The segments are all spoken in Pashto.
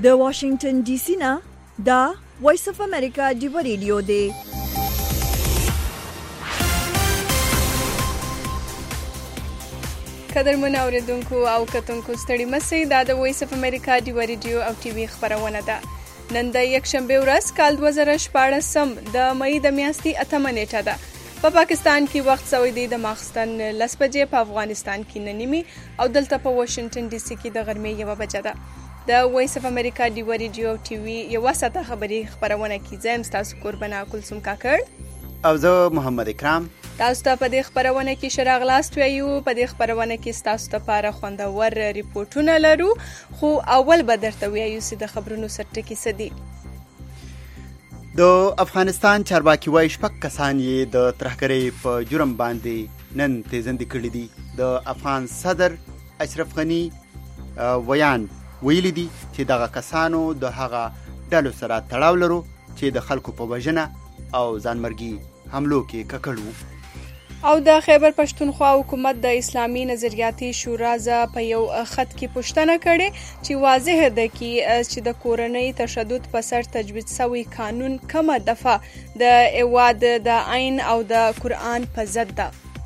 د واشنگټن ډي سي نه دا وایس اف امریکا دی ریډیو دی. قدرمن اوریدونکو او کتونکو ستړي مسئ دا د وایس اف امریکا دی ریډیو او ټي وي خبرونه ده. نن د یکشنبه ورځ کال 2014 د مئی د میاشتې 8 نیټه ده. په پاکستان کې وخت سوی دی د ماخستن 10 بجې، په افغانستان کې 9 او دلته په واشنگټن ډي سي کې د غرمې 1 بجه ده. د وایس اف امریکا دی ریډیو او ټي وي یو ساعته خبري خبرونه کې زم تاسو قربانا کلثوم کاکړ او زه محمد اکرام تاسو ته په دې خبرونه کې شراغلاست ویو. په دې خبرونه کې تاسو ته لپاره خوندور ریپورتونه لرو، خو اول به درته ویو چې د خبرونو سرټکی سدي. د افغانستان چارواکي وایي 6 کسان یې د ترهګرۍ په جرم باندې نن تیزندې کړي دي. د افغان صدر اشرف غني ویان ویلي دي چې دغه کسانو د هغه ډلو سره تړاو لرو چې د خلکو په وژنه او ځانمرګي حملو کې ککړ وو. او د خیبر پښتونخوا حکومت د اسلامي نظریاتي شورا په یو خط کې پوښتنه کړې چې واضح ده چې د کورنۍ تشدد په سر تجوید شوی قانون کومه دفعه د ایواد د عین او د قرآن په ضد ده.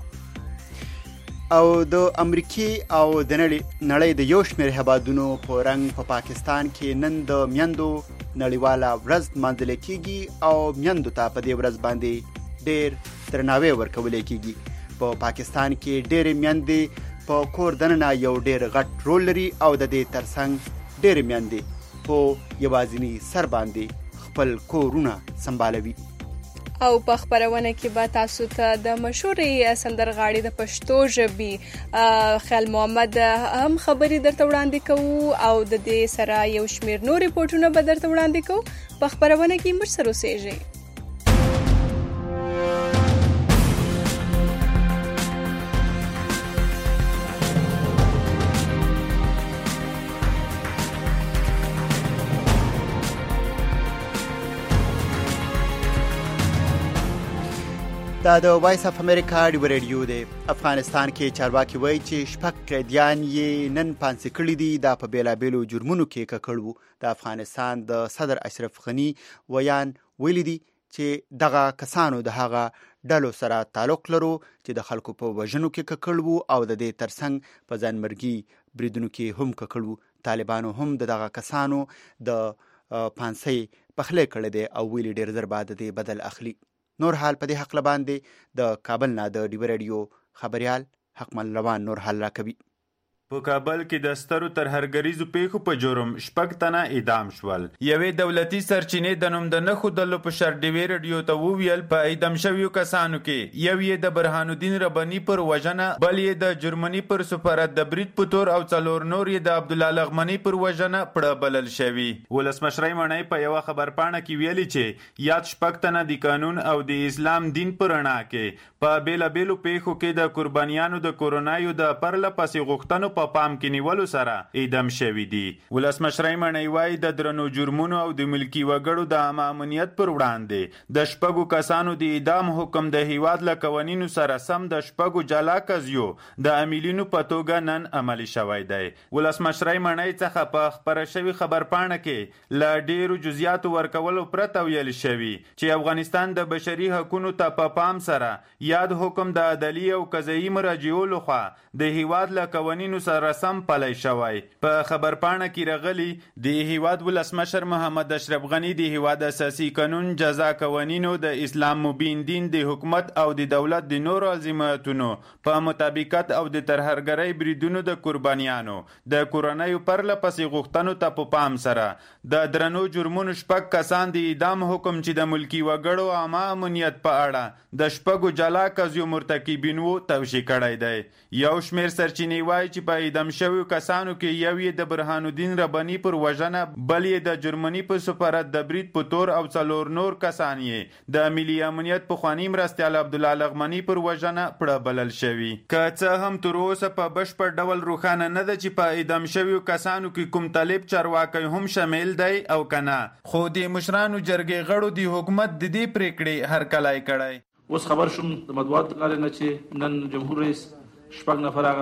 او د امریکای او د نړۍ د یو شمېر هیوادونو په رنګ په پاکستان کې نن د میندو نړیواله ورځ لمانځل کیږي او میندو ته په دې ورځ باندې ډېر درناوی ورکول کیږي. په پاکستان کې ډېر میندې په کور دننه یو ډېر غټ رول لري او د دې ترڅنګ ډېر میندې په یوازینی سر باندې خپل کورونه سمبالوي. او په خبرونه کې به تاسو ته د مشهورې سندرغاړي د پښتو ژبې خیال محمد هم خبري درته وړاندې کوو او د دې سره یو شمېر نور ریپورتونه به درته وړاندې کوو. په خبرونه کې موږ سره اوسئ. دا د وایس اف امریکا دی ریډیو دی. افغانستان کې چارواکي وایي چې 6 قیدیان یې نن پانسي کړي دي. دا په بیلابیلو جرمونو کې ککړ وو. د افغانستان د صدر اشرف غني ویان ویلي دي چې دغه کسانو د هغه ډلو سره تعلق لرو چې د خلکو په وژنو کې ککړ وو او د دې ترڅنګ په ځانمرګي بریدونو کې هم ککړ وو. طالبانو هم دغه کسانو د پانسي پخلی کړی دی او ویلي ډېر زر بعد دې بدل اخلي. نور حال په دې حق باندې د کابل نه د ډیو ریډیو خبريال حکمل روان نور حال راکوي. په کابل کې د سترو ترهګریزو پیښو په جرم 6 تنه اعدام شول. یوې دولتي سرچینې د نوم د نخو دلو په شر ډیو ریډیو ته وویل په اعدام شویو کسانو کې یو یې د برهان الدین ربانی پر وژنه، بل یې د جرمني پر سفارت د برید په تور او څلور نور یې د عبد الله لغمنی پر وژنه پړه بلل شوی. ولسمشر مړی په یو خبرپاڼه کې ویلي چې یاد 6 تنه د قانون او د اسلام دین پر رڼا کې په بیلابیلو پیښو کې د قربانیانو د کورونایو د پرله پسې غوښتنو په پام کې نیولو سره اعدام شوی دي. ولسمشر مړی وایي د درنو جرمونو او د ملکی وګړو د عامه امنیت پر وړاندې د 6 کسانو د اعدام حکم د هیواد له قوانینو سره سم د 6 جلا قضیو د عاملینو په توګه نن عملي شوی دی. ولسمشر مړی څخه په خبره شوی خبرپاڼه کې ل ډیرو جزئیات ورکولو پرته ویل شوی چې افغانستان د بشري حقوقو ته په پام سره یاد حکم د عدالي او قضایي مراجعو لخوا د هیواد له قوانینو سره سم پلی شوی. په خبرپاڼه کې راغلی د هیواد ولسمشر محمد اشرف غني د هیواد اساسي قانون، جزا قوانینو، د اسلام مبین دین، د حکومت او د دولت د نورو عظمتونو په مطابقت او د ترهګرۍ بریدونو د قربانیانو د کورنیو پرله پسې غوښتنو ته په پام سره د درنو جرمونو 6 کسان د اعدام حکم چې د ملکی وګړو عامه امنیت په اړه د 6 جلا قضیو مرتکبینو توشیح کړی دی. یو شمېر سرچینې وایي چې په اعدام شویو کسانو کې یو یې د برهان الدین ربانی پر وژنه، بل یې د جرمني په سفارت د برید په تور او څلور نور کسان یې د ملي امنیت پخواني مرستیال عبد الله لغمنی پر وژنه پړه بلل شوی. که څه هم تر اوسه په بشپړ ډول روښانه نه ده چې په اعدام شویو کسانو کې کوم طالب چارواکی هم شامل دی او کنه، خو د مشرانو جرګې غړو د حکومت د دې پریکړې هرکلی کړی. اوس خبر شوم د مطبوعاتو له لارې نه چې نن جمهور رئیس 6 نفر هغه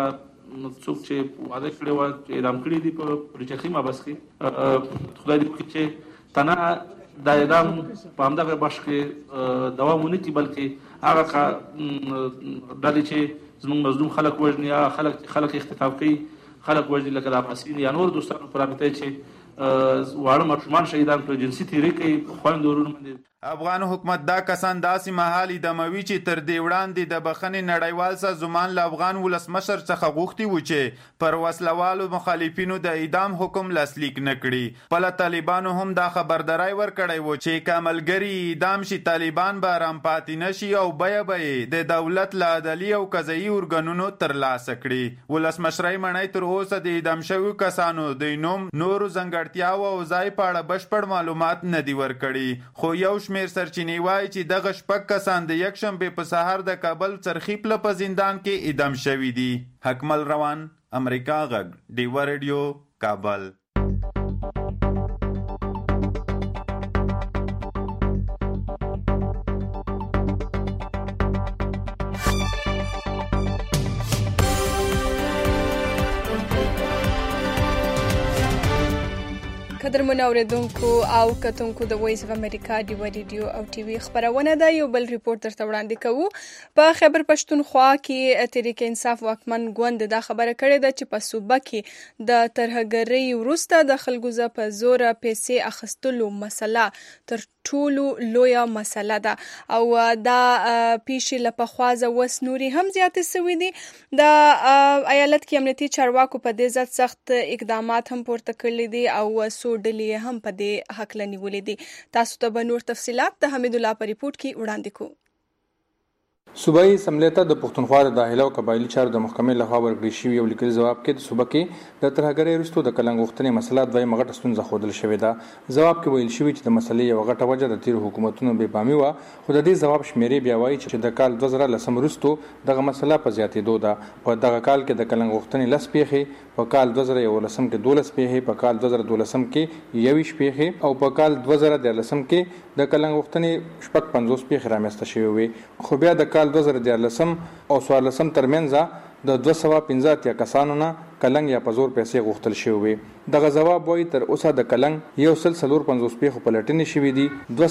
څوک چې واده کړی و چې اعدام کړي دي په پریچخي مابس کې خدای دې وکړي چې تنه د اعدام په همدغه بخش کې دوام ونه کړي بلکې هغه ډلې چې زموږ مظلوم خلک وژني یا خلک اختطاف کوي خلک وژني لکه د افغانستان یا نور دوستانو په رابطه چې واړه ماشومان شهیدان په جنسي تیری کوي خویندو ورونو باندې. افغان حکومت دا کسان داسې مهال اداموي چې تر دې وړاندې د بخښنې نړیوال سازمان له افغان ولسمشر څخه غوښتي و چې پر وسلوالو مخالفینو د اعدام حکم لاسلیک نه کړي. بله طالبانو هم دا خبرداری ورکړی و چې که ملګري اعدام شي طالبان به ارام پاتې نه شي او بیه به یې د دولت له عدلي او قضایي ارګانونو ترلاسه کړي. ولسمشرۍ مڼۍ تر اوسه د اعدام شویو کسانو د نوم، نورو ځانګړتیاو او ځای په اړه بشپړ معلومات نه دي ورکړي. خو یو شمېر سرچینې وایي چې دغه شپږ کسان د یکشنبې په سهار د کابل څرخي پله په زندان کې اعدام شوي دي. حکمل روان، امریکا غږ، ډیوه ریډیو، کابل. قدرمن اوریدونکو او کتونکو د وایس اف امریکا ډیوه ریډیو او ټي وي خبرونه ده. یو بل ریپورت درته وړاندې کوو. په خیبر پښتونخوا کې تحریک انصاف واکمن ګوند دا خبره کړې ده چې په صوبه کې د ترهګرۍ وروسته د خلکو ز په زور پیسې اخیستلو مسله تر ټولو لویه مسله ده او دا پیښې له پخوا وس نوري هم زیاتې سوي دي. د ایالت کې امنیتي چارواکو په دې ځای سخت اقدامات هم پورته کړل دي او ډلې هم په دې حق لنیولې دي. تاسو ته به نور تفصيلات د حمید الله په ریپورت کې وړاندې کوو. صوبایي اسمبلی ته د پښتونخوا د داخله او قبایلی چارو د محکمې لخوا ورکړل شوی یو لیکلي ځواب کې د صوبه کې د ترهګرۍ وروسته د کلنګ غوښتنې مسله دویمه غټه ستونزه ښودل شوې ده. ځواب کې ویل شوي چې د مسلې یوه غټه وجه د تیرو حکومتونو بې پامي وه، خو د دې ځواب شمېرې بیا وایي چې د کال 2010 وروسته دغه مسله په زیاتېدو ده. په دغه کال کې د کلنګ غوښتنې 10 پیښې، په کال 2011 کې 12 پیښې، په کال 2012 کې 21 پیښې او په کال 2013 کې د کلنګ غوښتنې 55 پیښې رامنځته شوې وې. خو بیا د کال 2014 او 2014 ترمنځ د 215 کسانو نه کلنګ یا په زور پیسې غوښتل شوی وي. دغه ځواب وایي تر اوسه د کلنګ 145 پیښو پلټنې شوې دي،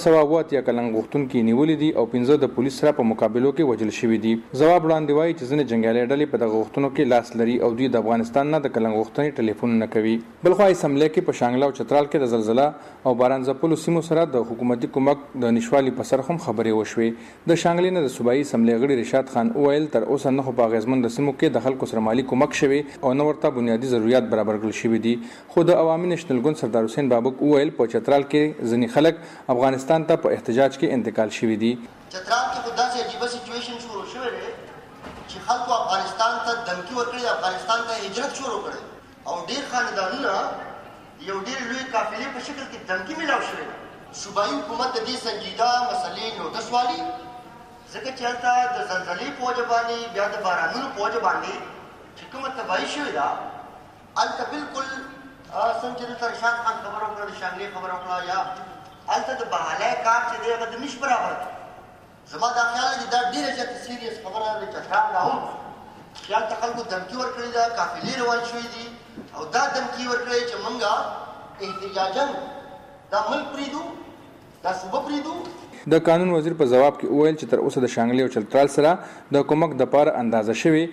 208 کلنګ غوښتونکي نیولې دي او 15 د پولیس سره په مقابلو کې وژل شوي دي. ځواب وړاندې وایي چې ځینې جنګیالي ډلې په دغه غوښتنو کې لاس لري او دوی د افغانستان نه د کلنګ غوښتنې ټلیفون نه کوي. بلخوا اسمبلی کې په شانګله او چترال کې د زلزلہ او باران ځپلو سیمو سره د حکومتي کومک د نشوالي په سر هم خبرې وشوې. د شانګلې نه د صوبایي اسمبلی غړي رشاد خان وویل تر اوسه نه خو په اغیزمن سیمو کې د خلکو سره مالي کومک شوی او نه ورته بنیادي ضرورت برابر کړل شوی دي. خو د عوامي نېشنل ګوند سردار حسین بابک وویل په چترال کې ځینې خلک افغانستان ته په احتجاج کې انتقال شوي دي. چترال کې خو داسې عجیبه سچویشن شروع شوی دی چې خلکو افغانستان ته دمکي ورکړې، افغانستان ته هجرت شروع کړی او ډېر خاندانونه یو ډېر لوی قافلې په شکل کې دمکي میلاو شوی. صوبایي حکومت د دې سنجیده مسلې نوټس والي ځکه چې هلته د زلزلې په وجه باندې بیا د بارانونو په وجه باندې چې کومه تباهي شوې ده هلته بالکل څنګه چې دلته رشاد خان خبره وکړه، د شانګلې خبره وکړه، یا هلته د بحالۍ کار چې دی هغه د نش برابر دی. زما دا خیال دی دا ډېره زیاته سیریس خبره د چترال نه هم چې هلته خلکو دمکي ورکړې ده، قافلې روان شوي دي او دا دمکي ورکړې چې موږ احتجاجاً دا ملک پرېږدو، دا صوبه پرېږدو. د قانون وزیر په ځواب کې وویل چې تر اوسه د شانګلې او چترال سره د کومک د پاره اندازه شوی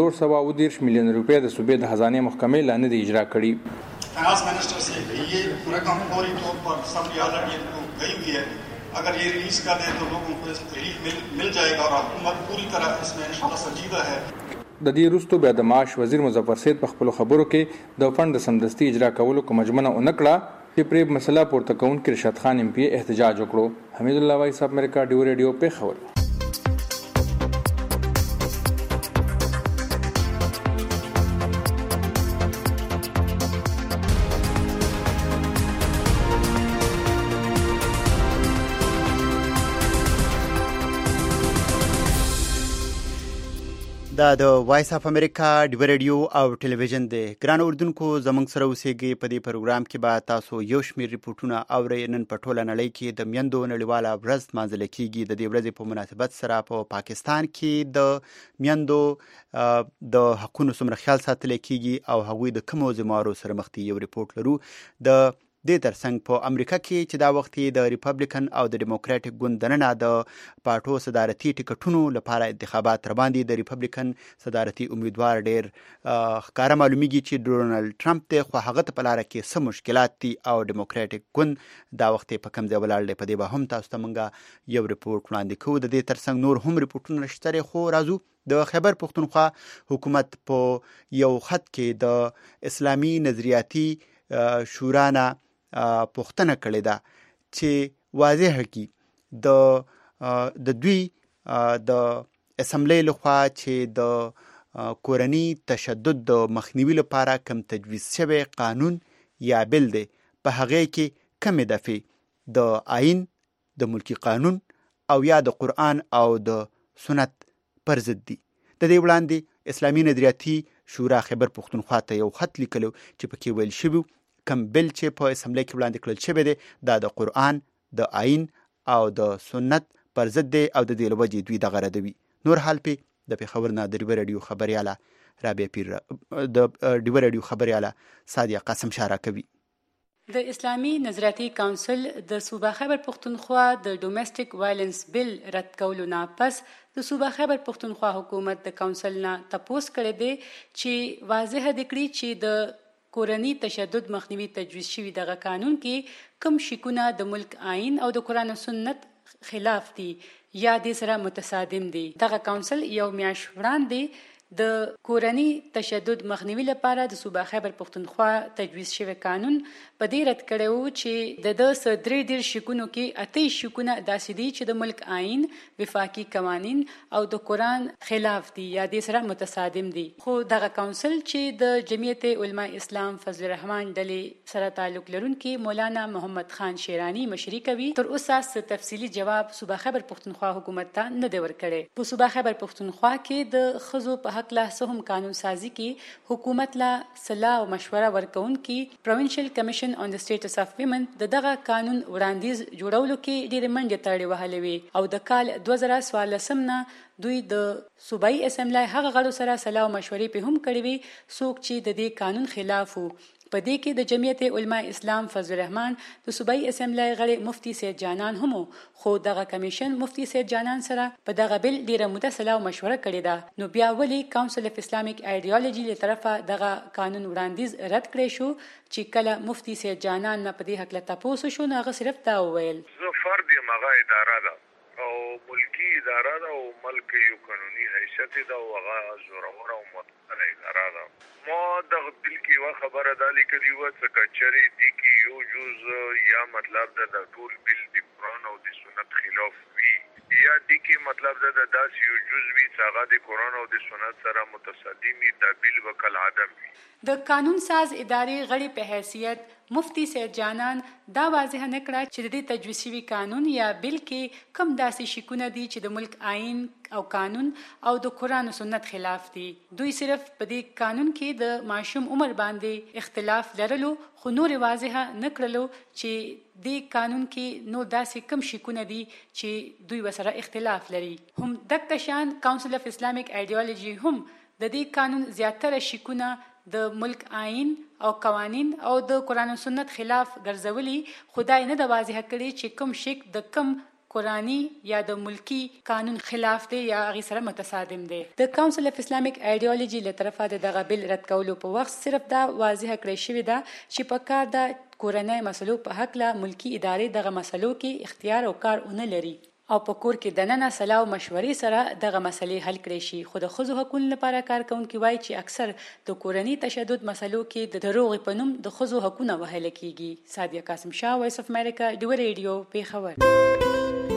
420 میلیون روپۍ د صوبې د خزانه محکمې لاندې د اجرا کړي. Finance minister से ये रकम फौरी तौर पर सब ऑलरेडी गई हुई है, अगर ये रिलीज कर दे तो लोगों को रिलीफ मिल जाएगा और हुकूमत पूरी तरह इसमें इंशाल्लाह संजीदा है. د دې وروسته بیا د معاش وزیر مظفر سید په خپلو خبرو کې د فند د سمدستي اجرا کولو کومه ژمنه ونه کړه چې پرې مسله پورته کوونکي رشاد خان ایم پی احتجاج وکړو. حمید الله وایس اف امریکا ډیو ریډیو پیښور. دا د وایس اف امریکا ډیو ریډیو او ټلویزیون دی. ګران اردوونکو زموږ سره اوسېږئ. په دې پروګرام کې به تاسو یو شمېر ریپورټونه اورئ. نن په ټوله نړۍ کې د میندو نړیواله ورځ لمانځل کېږي. د دې ورځې په مناسبت سره په پاکستان کې د میندو د حقونو څومره خیال ساتل کېږي او هغوی د کومو ذمهوارو سره مخ دي یو ریپورټ لرو. د دې ترڅنګ په امریکا کې چې دا وخت د ریپبلیکن او د ډیموکراټیک ګوند دننه د پارټو صدارتي ټیکټونو لپاره انتخابات روان دي. د ریپبلیکن صدارتي امیدوار ډېر ښکاره معلومیږي چې ډونالډ ټرمپ دی، خو هغه ته په لاره کې څه مشکلات دي او ډیموکراټیک ګوند دا وخت په کوم ځای ولاړ دی. په دې به هم تاسو ته موږ یو ریپورټ وړاندې کوو. د دې ترڅنګ نور هم ریپورټونه شته، خو راځو د خیبر پښتونخوا حکومت په یو خط کې د اسلامي نظریاتي شورا نه پوښتنه کړې ده چې واضح کړي د دوی د اسمبلی لخوا چې د کورني تشدد د مخنیوي لپاره کوم تجویز شوی قانون یا بل دی، په هغې کې کومې دفعې د آئین، د ملکی قانون او یا د قرآن او د سنت پر ضد دي. د دې وړاندې اسلامي نظریاتي شورا خیبر پښتونخوا ته یو خط لیکلو چې پکې ویل شوي کوم بل چې په اسمبلی کې وړاندې کړل شوی دی دا د قرآن، د آئین او د سنت پر ضد دی او د دې له وجې دوی دغه ردوي. نور حال پې د پېښور نه د ډیو ریډیو خبریاله رابعه پیر د ډیو ریډیو خبریاله سادیه قاسم شاره کوي. د اسلامي نظریاتي کونسل د صوبه خیبر پښتونخوا د ډومېسټک وایلنس بل رد کولو نه پس د صوبه خیبر پښتونخوا حکومت د کونسل نه تپوس کړی دی چې واضح دې کړي چې د کورني تشدد مخنیوي تجویز شوی دغه قانون کې کوم شکونه د ملک آئین او د قرآن او سنت خلاف دي یا د سره متصادم دي. دغه کونسل یو میاشت وړاندې د کورني تشدد مخنیوي لپاره د صوبه خیبر پښتونخوا تجویز شوی قانون په دې رد کړی و چې د 133 شکونو کې 8 شکونه داسې دي چې د ملک آئین، وفاقي قوانین او د قرآن خلاف دي یا د سره متصادم دي. خو دغه کونسل چې د جمعیت علماء اسلام فضل الرحمن ډلې سره تعلق لرونکي مولانا محمد خان شیرانی مشري کوي، تر اوسه څه تفصیلي جواب صوبه خیبر پښتونخوا حکومت ته نه دی ورکړی. په صوبه خیبر پښتونخوا کې د ښځو په حق له سهم قانون سازي کې حکومت لا صلاح او مشوره ورکون کې پروینشل کمیشن on the status of women دغه قانون وړاندیز جوړولو کې ډېرې منډې تړلې وهلې وې او د کال 2014 نه دوی د صوبایي اسمبلی هغه غړو سره صلاح او مشورې په هم کړې وې څوک چې د دې قانون خلاف وو. په دې کې د جمعیت علماء اسلام فضل الرحمن د صوبایي اسمبلی غړي مفتی سید جانان هم، خو دغه کمیشن مفتی سید جانان سره په دغه بل ډیره موده صلاح او مشوره کړې ده. نو بیا ولې کونسل اف اسلامیک ایډیالوژي له طرفه دغه قانون وړاندیز رد کړی شو چې کله مفتی سید جانان نه په دې حق له تاسو شو نه هغه صرف دا وویل زه فرد یم، هغه اداره ده او ملکی اداره ده او ملک یو قانوني حیثیت ده او هغه زورور او متعال اداره ده. ما دغه بل کې یوه خبره دا لیکلې وه چې کچرې دې کې یو جز یا مطلب ده د ټول بل د قرآن او د سنت خلاف وي یا دې کې مطلب ده د داسې یو جز وي چې هغه د قرآن او د سنت سره متصادم وي، دا بل به کالعدم وي. د قانون ساز ادارې غړي په حیثیت مفتی سید جانان دا واضح نه کړه چې د دې تجویز شوي قانون یا بل کې کوم داسې شکونه دي چې د ملک آئین او قانون او د قرآن او سنت خلاف دي. دوی صرف په دې قانون کې د ماشوم عمر باندې اختلاف لرلو، خو نور واضح نه کړلو چې دې قانون کې نو داسې کوم شکونه دي چې دوی وسره اختلاف لري. هم دغه شان کونسل اف اسلامیک ایډیالوژي هم د دې قانون زیاتره شکونه د ملک آئین او قوانین او د قرآن و سنت خلاف ګرځولي، خدای نه د واضح کړي چې کوم شک د کوم قرآنی یا د ملکی قانون خلاف دی یا هغې سره متصادم دی. د کونسل اف اسلامیک ایډیالوژي له طرفه د دغه بل رد کولو په وخت صرف دا واضح کړی شوې ده چې په کار د کورنۍ مسلو په هکله ملکی ادارې دغه مسلو کې اختیار او کار ونه لري او په کور کې دننه صلاح او مشورې سره دغه مسلې حل کړی شي. خو د ښځو حقونو لپاره کار کوونکي وایي چې اکثر د کورني تشدد مسلو کې د دروغې په نوم د ښځو حقونه وهل کیږي. سادیه قاسم شاه، وایس اف امریکا، ډیو ریډیو، پېښور.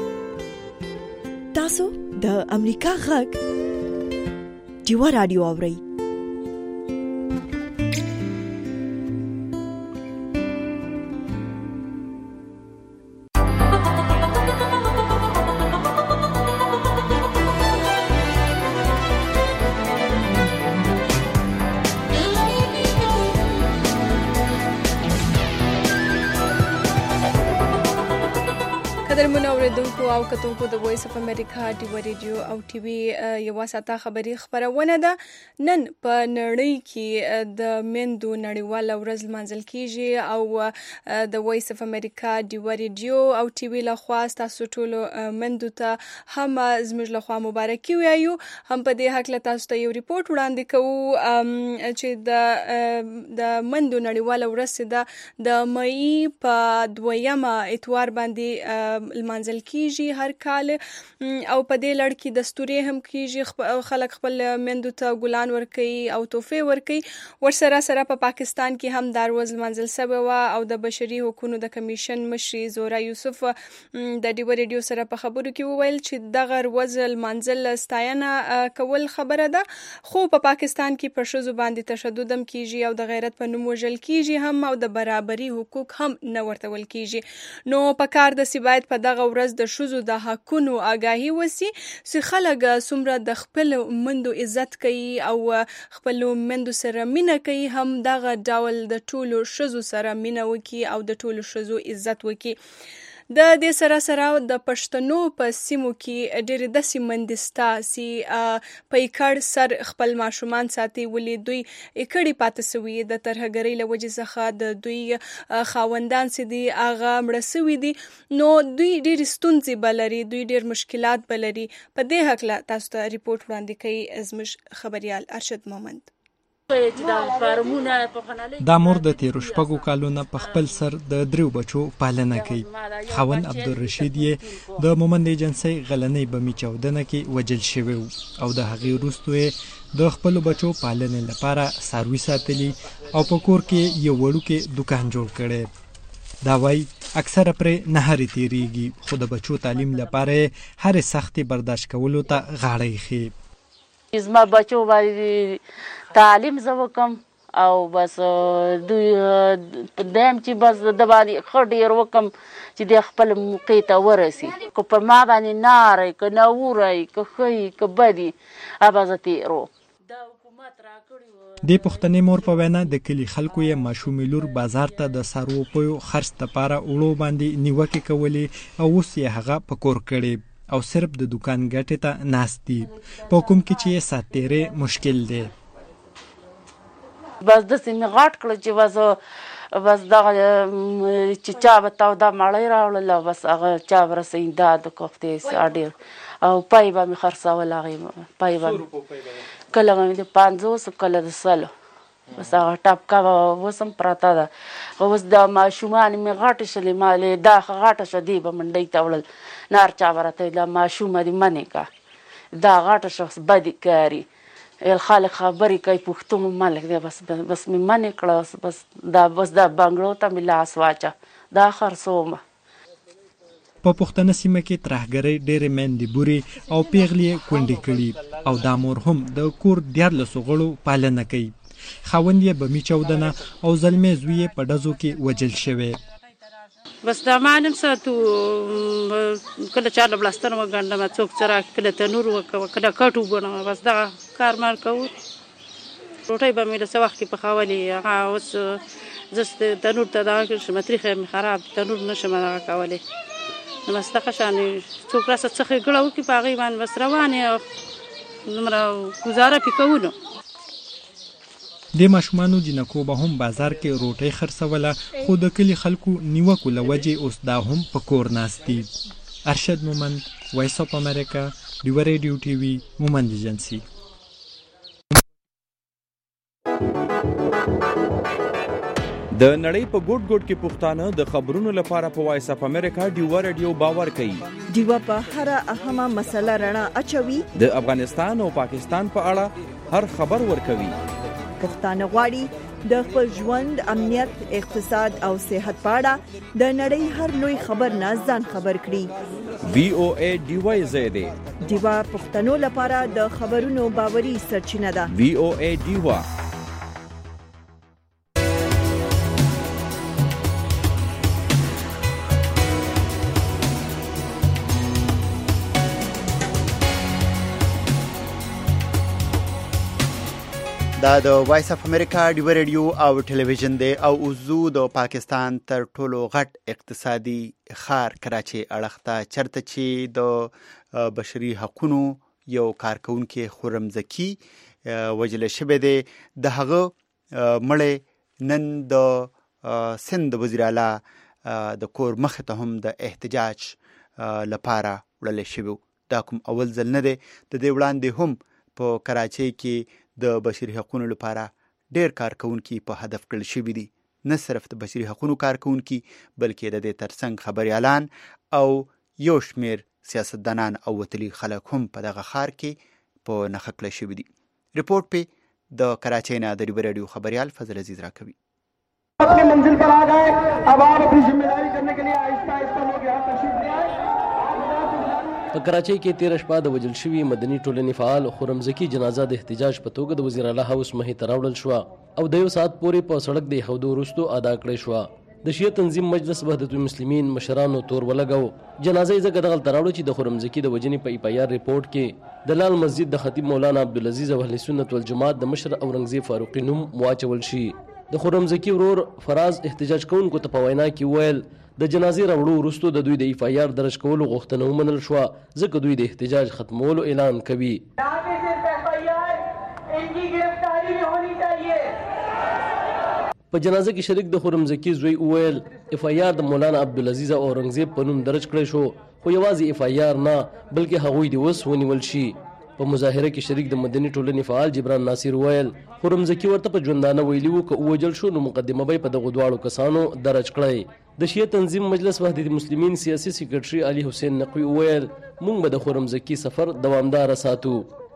تاسو د امریکا غږ ډیو رادیو اورئ. قدرمنو اوریدونکو او کتونکو د وایس اف امریکا ډیو ریډیو او ټي وي یو ساته خبری خبرونه ده. نن په نړۍ کې د میندو نړیواله ورځ لمانځل کیږي او د وایس اف امریکا ډیو ریډیو او ټي وي لخوا تاسو ټول مندو ته هم زموږ لخوا مبارکي وایو. هم په دې حق له تاسو ته یو ریپورت وړاندې کوو چې د مندو نړیواله ورځ د مئی په 2 اتوار باندې لمانځل کیږي هر کال او په دې لړ کې دستوري هم کیږي. خلک خپل مندو ته ګلان ورکوي او تحفې ورکوي. ورسره سره په پاکستان کې هم دا ورځ لمانځل شوې وه او د بشري حقوقو د کمیشن مشري زورا یوسف د ډیو ریډیو سره په خبرو کې وویل چې دغه ورځ لمانځل ستاینه کول خبره ده، خو په پاکستان کې پر ښځو باندې تشدد هم کیږي او د غیرت په نوم وژل کیږي هم او د برابري حقوق هم نه ورتول کیږي. نو په کار د سی باید په دغه ورځ د ښځو د حقونو آگاهي وسی چې خلک څومره د خپل مندو عزت کوي او خپل مندو سره مینه کوي، هم دغه ډول د ټولو ښځو سره مینه وکي او د ټولو ښځو عزت وکي. د دې سره سره د پښتنو په سیمو کې ډېرې داسې مندې سته چې په ایکړ سر خپل ماشومان ساتي، ولې دوی ایکړې پاتې سوي د ترهګرۍ له وجې څخه د دوی خاوندان چې دي هغه مړه سوي دي. نو دوی ډېرې ستونزې به لري، دوی ډېر مشکلات به لري. په دې هکله تاسو ته ریپورټ وړاندې کوي زموږ خبریال ارشد مومند. دا مور د تیرو شپږو کالونو په خپل سر د 3 بچو پالنه کوي. خاوند عبدالرشید یې د مومند ایجنسۍ غلنۍ بمی چاودنه کې وجل شوی او د هغې وروسته یې د خپلو بچو پالنې لپاره څاروي ساتلي او په کور کې یو وړوکی دکان جوړ کړی. دا وایي اکثره پرې نهارې تیریږي، خو د بچو تعلیم لپاره هرې سختې برداشت کولو ته غاړه ایښي. زما بچو باندې تعلیم زه وکم او بس دوی دیم چې بس د باندې ښه ډېر وکم چې د خپل موقع ته ورسي. که په ما باندې ناری که نوری که ښه که بدي هغه زه تېرو. د پښتنې مور په وینا د کلي خلکو یې ماشومې لور بازار ته د څاروپیو خرڅ دپاره وړو باندې نیوکې کولې او اوس یې هغه په کور کړې او صرف د دکان ګټې ته ناست دي، په کوم کې چې یې سات تیری مشکل دی. بس داسې مې غټ کړه چې بس دغه چې چا به توده مړۍ راوړله بس هغه چا به رسوي دا د کوفتې ډېر او پای به مې خرڅول. هغې پای به کله به مې د 50 کله د 100 بس هغه ټپکه به اوس هم پرته ده. اوس د ماشومان مې غټې شلې مالې دا غټه شوه دی به منډۍ ته وړل نار چا به راته ویل دا ماشومه دې منې که دا غټه شوه بدې کاري خلک خبرې کوي پښتون ملک دی بس مې منې کړه بس دا بنګړو ته مې لاس واچه دا خرڅومه. په پښتنه سیمه کې ترهګرۍ ډېرې میندې بورې او پیغلې یې کونډې کړي او دا مور هم د کور 14 غړو پالنه کوي. خاوند یې بمی چاودنه او زلمی زوی یې په ډزو کې وجل شوی. بس دا ما نیم ساتو کله چا له بلاستر وګنډم څوک څراغ کله تنور کله کټ وګڼم بس دغه کار مار کوو. روټۍ به مې له څه وخت کې پخولې هغه اوس زه تنور ته دغه کړم تریخه مې خراب تنور نشم هغه کولی. نو بس دغه شانې څوک راسه څه ښېګړه وکړي په هغې باندې بس روانې دومره ګزاره پې کوو. نو د ماشومانو جنکو به هم بازار کې روټۍ خرڅوله، خو د کلي خلکو نیوکو له وجې اوس دا هم په کور ناست دي. ارشد مومند، وایس اف امریکا، ډیو ریډیو ټي وي، مومند ایجنسي. د نړۍ په ګوټ ګوټ کې پښتانه د خبرونو لپاره په وایس اف امریکا ډیو ریډیو باور کوي. ډیو په هر اهمه مسله رڼا اچوي. د افغانستان او پاکستان په اړه هر خبر ورکوي. پښتانه غواړي د خپل ژوند، امنیت، اقتصاد او صحت په اړه د نړۍ هر لوی خبر نه ځان خبر کړي. VOA ډیو زیاده ډیو پښتنو لپاره د خبرونو باوري سرچینه ده. VOA ډیو. دا د وایس اف امریکا ډیو ریډیو او ټلویزیون دی او اوزو د پاکستان تر ټولو غټ اقتصادي ښار کراچي اړخته چرته چې د بشري حقوقو یو کارکونکو خرم زکی وجل شوی دی د هغه مړی نن د سند وزیر اعلی د کور مخ ته هم د احتجاج لپاره وړل شوی دا کوم اول ځل نه دی د دې وړاندې هم په کراچي کې د بشري حقوقو لپاره ډېر کارکونکي په هدف کړل شوي دي نه صرف د بشري حقوقو کارکونکي بلکې د دې ترڅنګ خبريالان او یو شمېر سیاستدانان او وتلي خلک هم په دغه ښار کې په نښه کړل شوي دي. رپورټ په د کراچۍ نه د ریو ریډیو خبريال فضل عزیز راکوي. अपनी मंजिल पर आ गए, अब आप अपनी जिम्मेदारी करने के लिए आहिस्ता आहिस्ता लोग यहाँ तशरीफ ले आए. په کراچۍ کې 13 شپه د وجل شوي مدني ټولنې فعال خرم زکی جنازه د احتجاج په توګه د وزیر اعلی هاوس مخې ته راوړل شوه او د 1 ساعت پورې په سړک د ایښودو وروسته ادا کړې شوه. د شیعه تنظیم مجلس وحدت المسلمین مشرانو تور ولګاو. جنازه یې ځکه دغلته راوړه چې د خرم زکی د وجنې په ایپایار رپورټ کې د لال مسجد د خطیب مولانا عبدالعزیز او اهل سنت والجماعت د مشر اورنګزیب فاروقي نوم واچول شي. د خرم زکی ورور فراز احتجاج کوونکو ته په وینا کې ویل د جنازې راوړو وروسته د دوی د ایف آی آر درج کولو غوښتنه ومنل شوه ځکه دوی د احتجاج ختمولو اعلان کوي. په جنازه کې شریک د خرم زکی زوی وویل ایف آی آر د مولانا عبدالعزیز او اورنګزیب په نوم درج کړی شو خو یوازې ایف آی آر نه بلکې هغوی د وس ونیول شي. په مظاهره کې شریک د مدني ټولنې فعال جبران ناصر ویل خرم زکی ورته په ژوندانه ویلي وو که ووجل شو نو مقدمه به په دغو دواړو کسانو درج کړی. د شیعه تنظیم مجلس وحدت المسلمین سیاسي سیکرټري علي حسین نقوی ویل موږ به د خرم زکی سفر دوامدار ساتو.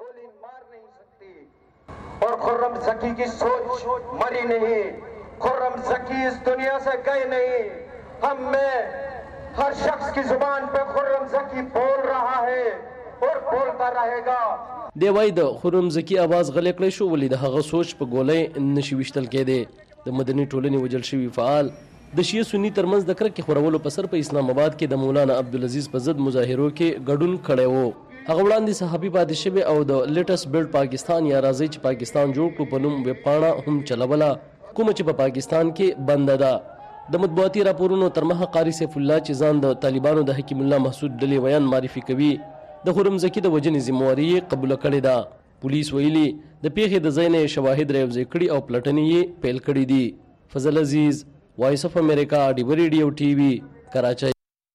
اور خرم زکی کی سوچ مری نہیں, خرم زکی اس دنیا سے گئے نہیں. ہم میں ہر شخص کی زبان پہ خرم زکی بول رہا ہے اور بولتا رہے گا. دی وای د خرم زکی आवाज غلې کړی شو ولې د هغه سوچ په ګولۍ نشي وشتل کېده. د مدني ټولنې وجل شوي فعال د شیعه سنی ترمنځ د کرکې خورولو په سر په اسلام آباد کې د مولانا عبدالعزیز په ضد مظاهرو کې ګډون کړی وو. هغه وړاندې صحافي پاتې شوی او د لیټس بلډ پاکستان یا راځي چې پاکستان جوړ کړو په نوم ویبپاڼه هم چلوله کومه چې په پاکستان کې بنده ده. د مطبوعاتي راپورونو تر مخه قاری سیف الله چې ځان د طالبانو د حکیم الله محسود ډلې ویان معرفي کوي د خرم زکی د وجنې ذمہواري قبول کړې ده. پولیس ویلي د پیښې د ځای نه شواهد راوځي کړي او پلټنې یې پیل کړې دي. فضل عزیز وایس اف امریکا ډیو ریډیو ټي وي کراچۍ.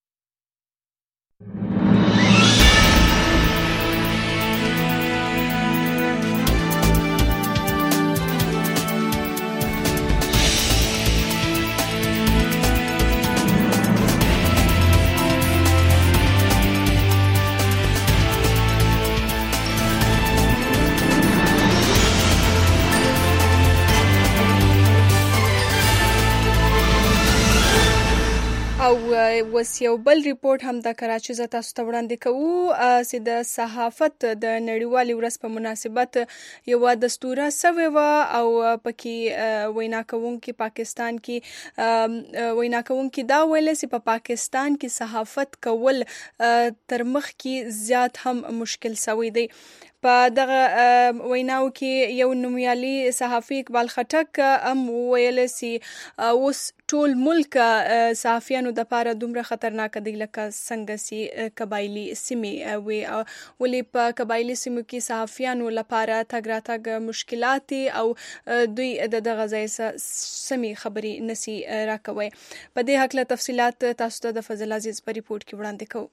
وس یو بل ریپورت هم د کراچۍ ز تاسو ته وړاندې کوو چې د صحافت د نړیوالې ورځ په مناسبت یو دستوره سوی و او پکې وینا کوونکي پاکستان کې وینا کوونکي دا ویل چې په پاکستان کې صحافت کول تر مخ کې زیات هم مشکل سوی دی. په دغه ویناو کې یو نومیالي صحافي اقبال خټک هم ویل چې اوس ټول ملک صحافیانو د پاره دومره خطرناک دی لکه څنګه چې قبایلی سیمې وي ولې په قبایلی سیمو کې صحافیانو لپاره تګ راتګ مشکلات او دوی دغه ځای سمي خبري نسی راکوي. په دې حق له تفصيلات تاسو ته د فضل عزیز په ریپورت کې وړاندې کوو.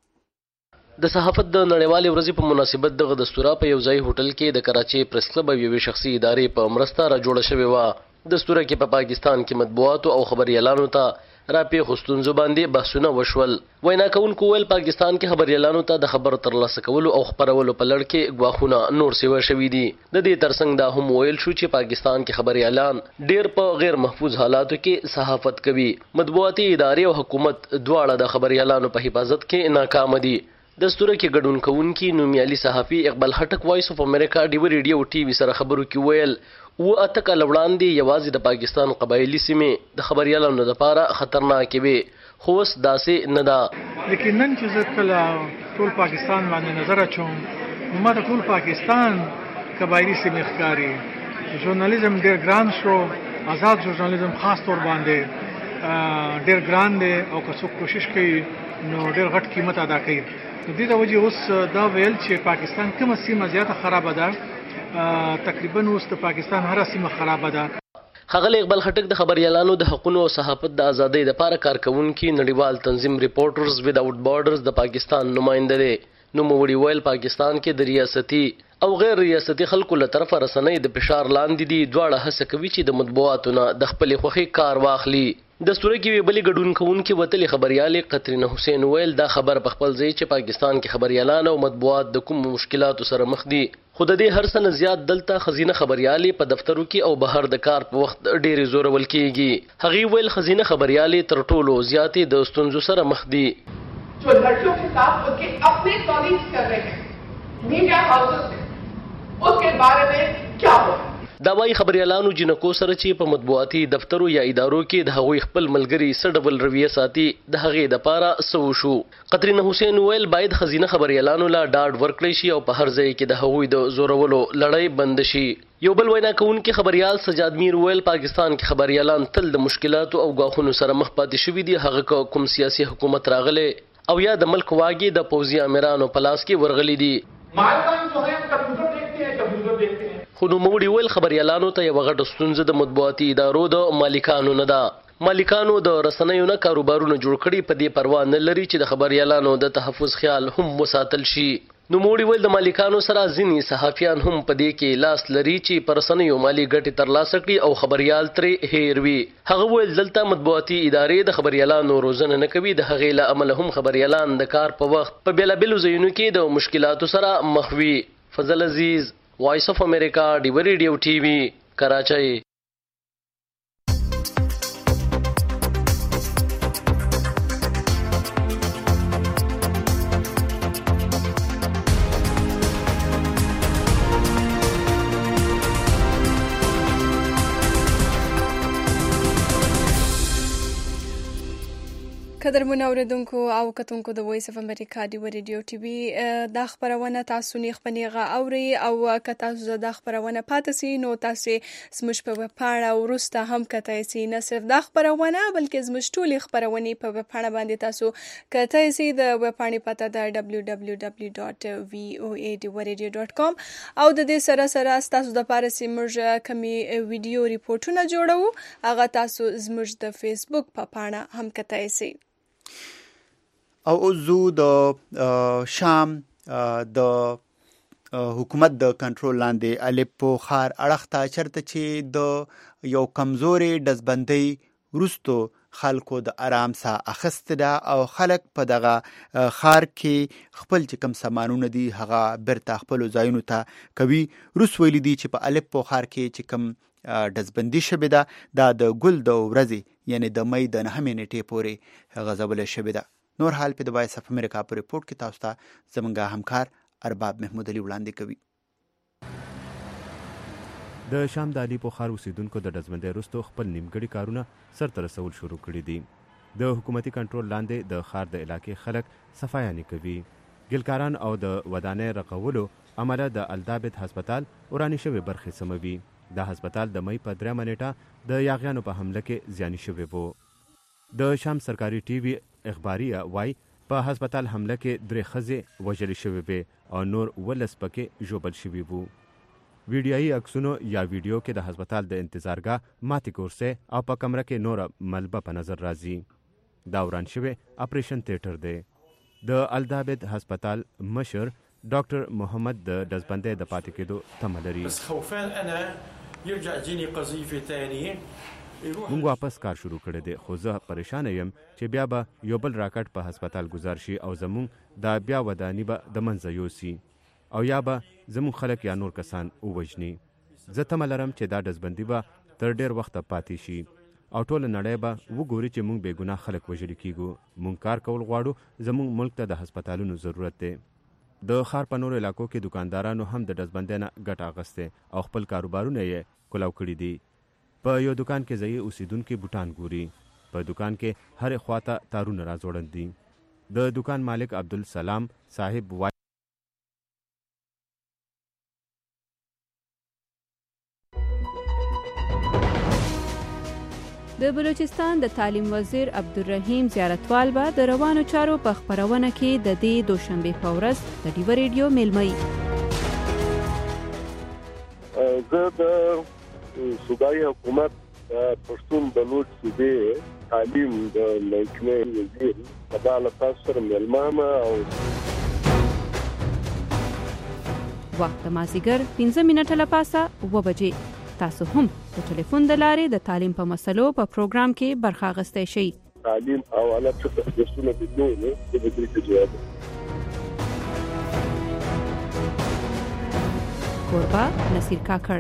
د صحافت د نړیوالې ورځې په مناسبت دغه دستوره په یو ځای هوټل کې د کراچۍ پریس کلب او یوې شخصي ادارې په مرسته را جوړه شوې وه. دستوره کې په پاکستان کې مطبوعاتو او خبريالانو ته راپېښو ستونزو باندې بحثونه وشول. وینا کوونکو ویل پاکستان کې خبريالانو ته د خبر ترلاسه کولو او خپرولو په لړ کې ګواښونه نور سیوه شوي دي. د دې ترڅنګ دا هم ویل شو چې پاکستان کې خبريالان ډېر په غیر محفوظ حالاتو کې صحافت کوي. مطبوعاتي ادارې او حکومت دواړه د خبريالانو په حفاظت کې ناکام دي. دستوره کې ګډون کوونکي نومیالي صحافي اقبال خټک وایس اف امریکا ډیو ریډیو ټي وي سره خبرو کې ویل و اته کال وړاندې یوازې د پاکستان قبایلی سیمې د خبريالانو لپاره خطرناکې وي خو اوس داسې نه ده. لیکن نن چې زه کله ټول پاکستان باندې نظر اچوم نو ما ته ټول پاکستان قبایلی سیمې ښکاري ژورنالیزم ډېر ګران شو. آزاد ژورنالیزم خاص طور باندې ډېر ګران دی او که څوک کوشش کوي نو ډېر غټ قیمت ادا کوي. د دې د وجې اوس دا ویل چې پاکستان کومه سیمه زیاته خرابه ده، تقریبا اوس د پاکستان هره سیمه خرابه ده. ښاغلی اقبال خټک د خبریالانو د حقونو او صحافت د ازادۍ لپاره کارکوونکي نړیوال تنظیم ریپورټرز وداوټ بارډرز د پاکستان نماینده دی. نوموړي ویل پاکستان کې د ریاستي او غیر ریاستي خلکو له طرفه رسنۍ د فشار لاندې دي. دواړه هڅه کوي چې د مطبوعاتو نه د خپلې خوښې کار واخلي. د ستوره کې بلې ګډون کوونکې وتلې خبریالې قطرینه حسین ویل دا خبر په خپل ځای چې پاکستان کې خبریالان او مطبوعات د کوم مشکلاتو سره مخ دي، خو د دې هر څه نه زیات دلته ښځینه خبریالې په دفترو کې او بهر د کار په وخت ډېرې زورول کېږي. هغې ویل ښځینه خبریالې تر ټولو زیاتې د ستونزو سره مخ دي. जो लड़कियों के साथ उनके अपने कॉलीग्स कर रहे हैं मीडिया हाउसेस में, उसके बारे में क्या हो. دا وايي خبريالانو جنکو سره چې په مطبوعاتي دفترو یا ادارو کې د هغوی خپل ملګري څه ډول رویه ساتي د هغې دپاره څه وشو. قطرینه حسین ویل باید ښځینه خبریالانو له ډاډ ورکړی شي او په هر ځای کې د هغوی د زورولو لړۍ بند شي. یو بل وینا کوونکی خبریال سجاد میر ویل پاکستان کې خبریالان تل د مشکلاتو او ګواښونو سره مخ پاتې شوي دي. هغه کوم سیاسي حکومت راغلی او یا د ملک واګې د پوځي امیرانو په لاس کې ورغلي دي. خو نوموړي ویل خبریالانو ته یوه غټه ستونزه د مطبوعاتي ادارو د مالکانو نه ده. مالکانو د رسنیو نه کاروبارونه جوړ کړي، په دې پروا نه لري چې د خبریالانو د تحفظ خیال هم وساتل شي. نوموړي ویل د مالکانو سره ځینې صحافیان هم په دې کې لاس لري چې په رسنیو مالي ګټې ترلاسه کړي او خبریال ترې هیر وي. هغه ویل دلته مطبوعاتي ادارې د خبریالانو روزنه نه کوي، د هغې له امله هم خبریالان د کار په وخت په بېلابېلو ځایونو کې د مشکلاتو سره مخ وي. فضل عزیز، وایس اف امریکا، ډیوه ریډیو ټي وي، کراچۍ. قدرمن اوریدونکو او کتونکو د وایس اف امریکا ډیوه ریډیو ټي وي دا خبرونه تاسو نه خپنیغه اوري او که تاسو دا خبرونه پاتې سي نو تاسو زموږ په وپاڼه ورسته هم کتای سي. نه صرف دا خبرونه بلکې زموږ ټولې خبرونه په وپاڼه باندې تاسو کتای سي. د وپاڼې پته ده www.voadewarradio.com او د دې سره سره تاسو د پاره سي موږ کمی ویډیو ریپورتونه جوړو، هغه تاسو زموږ د فیسبوک په پاڼه هم کتای سي. او زو د شام د حکومت د کنټرول لاندې الیپو ښار اړخ ته چرته چې د یو کمزورې ډزبندۍ وروستو خلکو د آرام ساه اخیستې ده او خلک په دغه ښار کې خپل چې کوم سامانونه دي هغه بیرته خپلو ځایونو ته کوي. روس ویلي دي چې په الیپو ښار کې چې کوم ډزبندي شوې ده دا د ګل د ورځې یعنی د مۍ د 9 نیټې پورې غځولی شوې ده. نور حال په د وایس اف امریکا په ریپورت کې تاسو ته زموږ همکار ارباب محمود علي وړاندې کوي. د شام د الیپو ښار اوسیدونکو د ډزبندۍ وروسته خپل نیمګړي کارونه سرته رسول شروع کړي دي. د حکومتي کنټرول لاندې د ښار د علاقې خلک صفایانې کوي. ګلکاران او د ودانۍ رغولو عمله د الدابت هسپتال ورانې شوې برخې سموي. دا هسپتال د مۍ په 3 نیټه د یاغیانو په حمله کې زیاني شوی وو. د شام سرکاري ټي وي اخباریه وای په هسپتال حمله کې 3 ښځې وژلې شوې وې او نور 12 پکې ژوبل شوي وو. ویډیایي عکسونو یا ویډیو کې د هسپتال د انتظارګاه ماتې کورسۍ او په کمره کې نوره ملبه په نظر راځي. دا وران شوی اپریشن تیټر دی. د الدابد هسپتال مشر ډاکټر محمد د ډزبندۍ د پاتې کېدو تمه لري. موږ واپس کار شروع کړی دی، خو زه پریشانه یم چې بیا به یو بل راکټ په هسپتال گزار شي او زموږ دا بیا وداني به د منځه یوسي او یا به زموږ خلک یا نور کسان ووژني. زه تمه لرم چې دا ډزبندي به تر ډیر وخته پاتې شي او ټوله نړۍ به وګوري چې موږ بې ګناه خلک وژلي کیږو. موږ کار کول غواړو، زموږ ملک ته د هسپتالونو ضرورت دی. د ښار په نورو علاقو کې دکاندارانو هم د ډزبندۍ نه ګټه اخیستې او خپل کاروبارونه یې کولاو کړي دي. په یو دکان کې ځایي اوسیدونکي بوټان ګوري. په دکان کې هرې خواته تارونه راځوړند دي. د دکان مالک عبدالسلام صاحب د بلوچستان د تعلیم وزیر عبدالرحیم زیارتوال به د روانو چارو په خپرونه کې د دې دوشنبه په ورځ د ډیو ریډیو میلمه وي. زه د صوبایي حکومت پښتون بلوچ صوبې تعلیم د محکمې وزیر سبا له تاسو سره میلمه او وخت د مازدیګر 15 منټه له پاسه 9 بجې. تاسو هم د ټلیفون د لارې د تعلیم په مسلو په پروګرام کې برخه اخیستی شئ. تعلیم او علت څه درسونه دي نو د دې جواب کوربه نصیر کاکړ.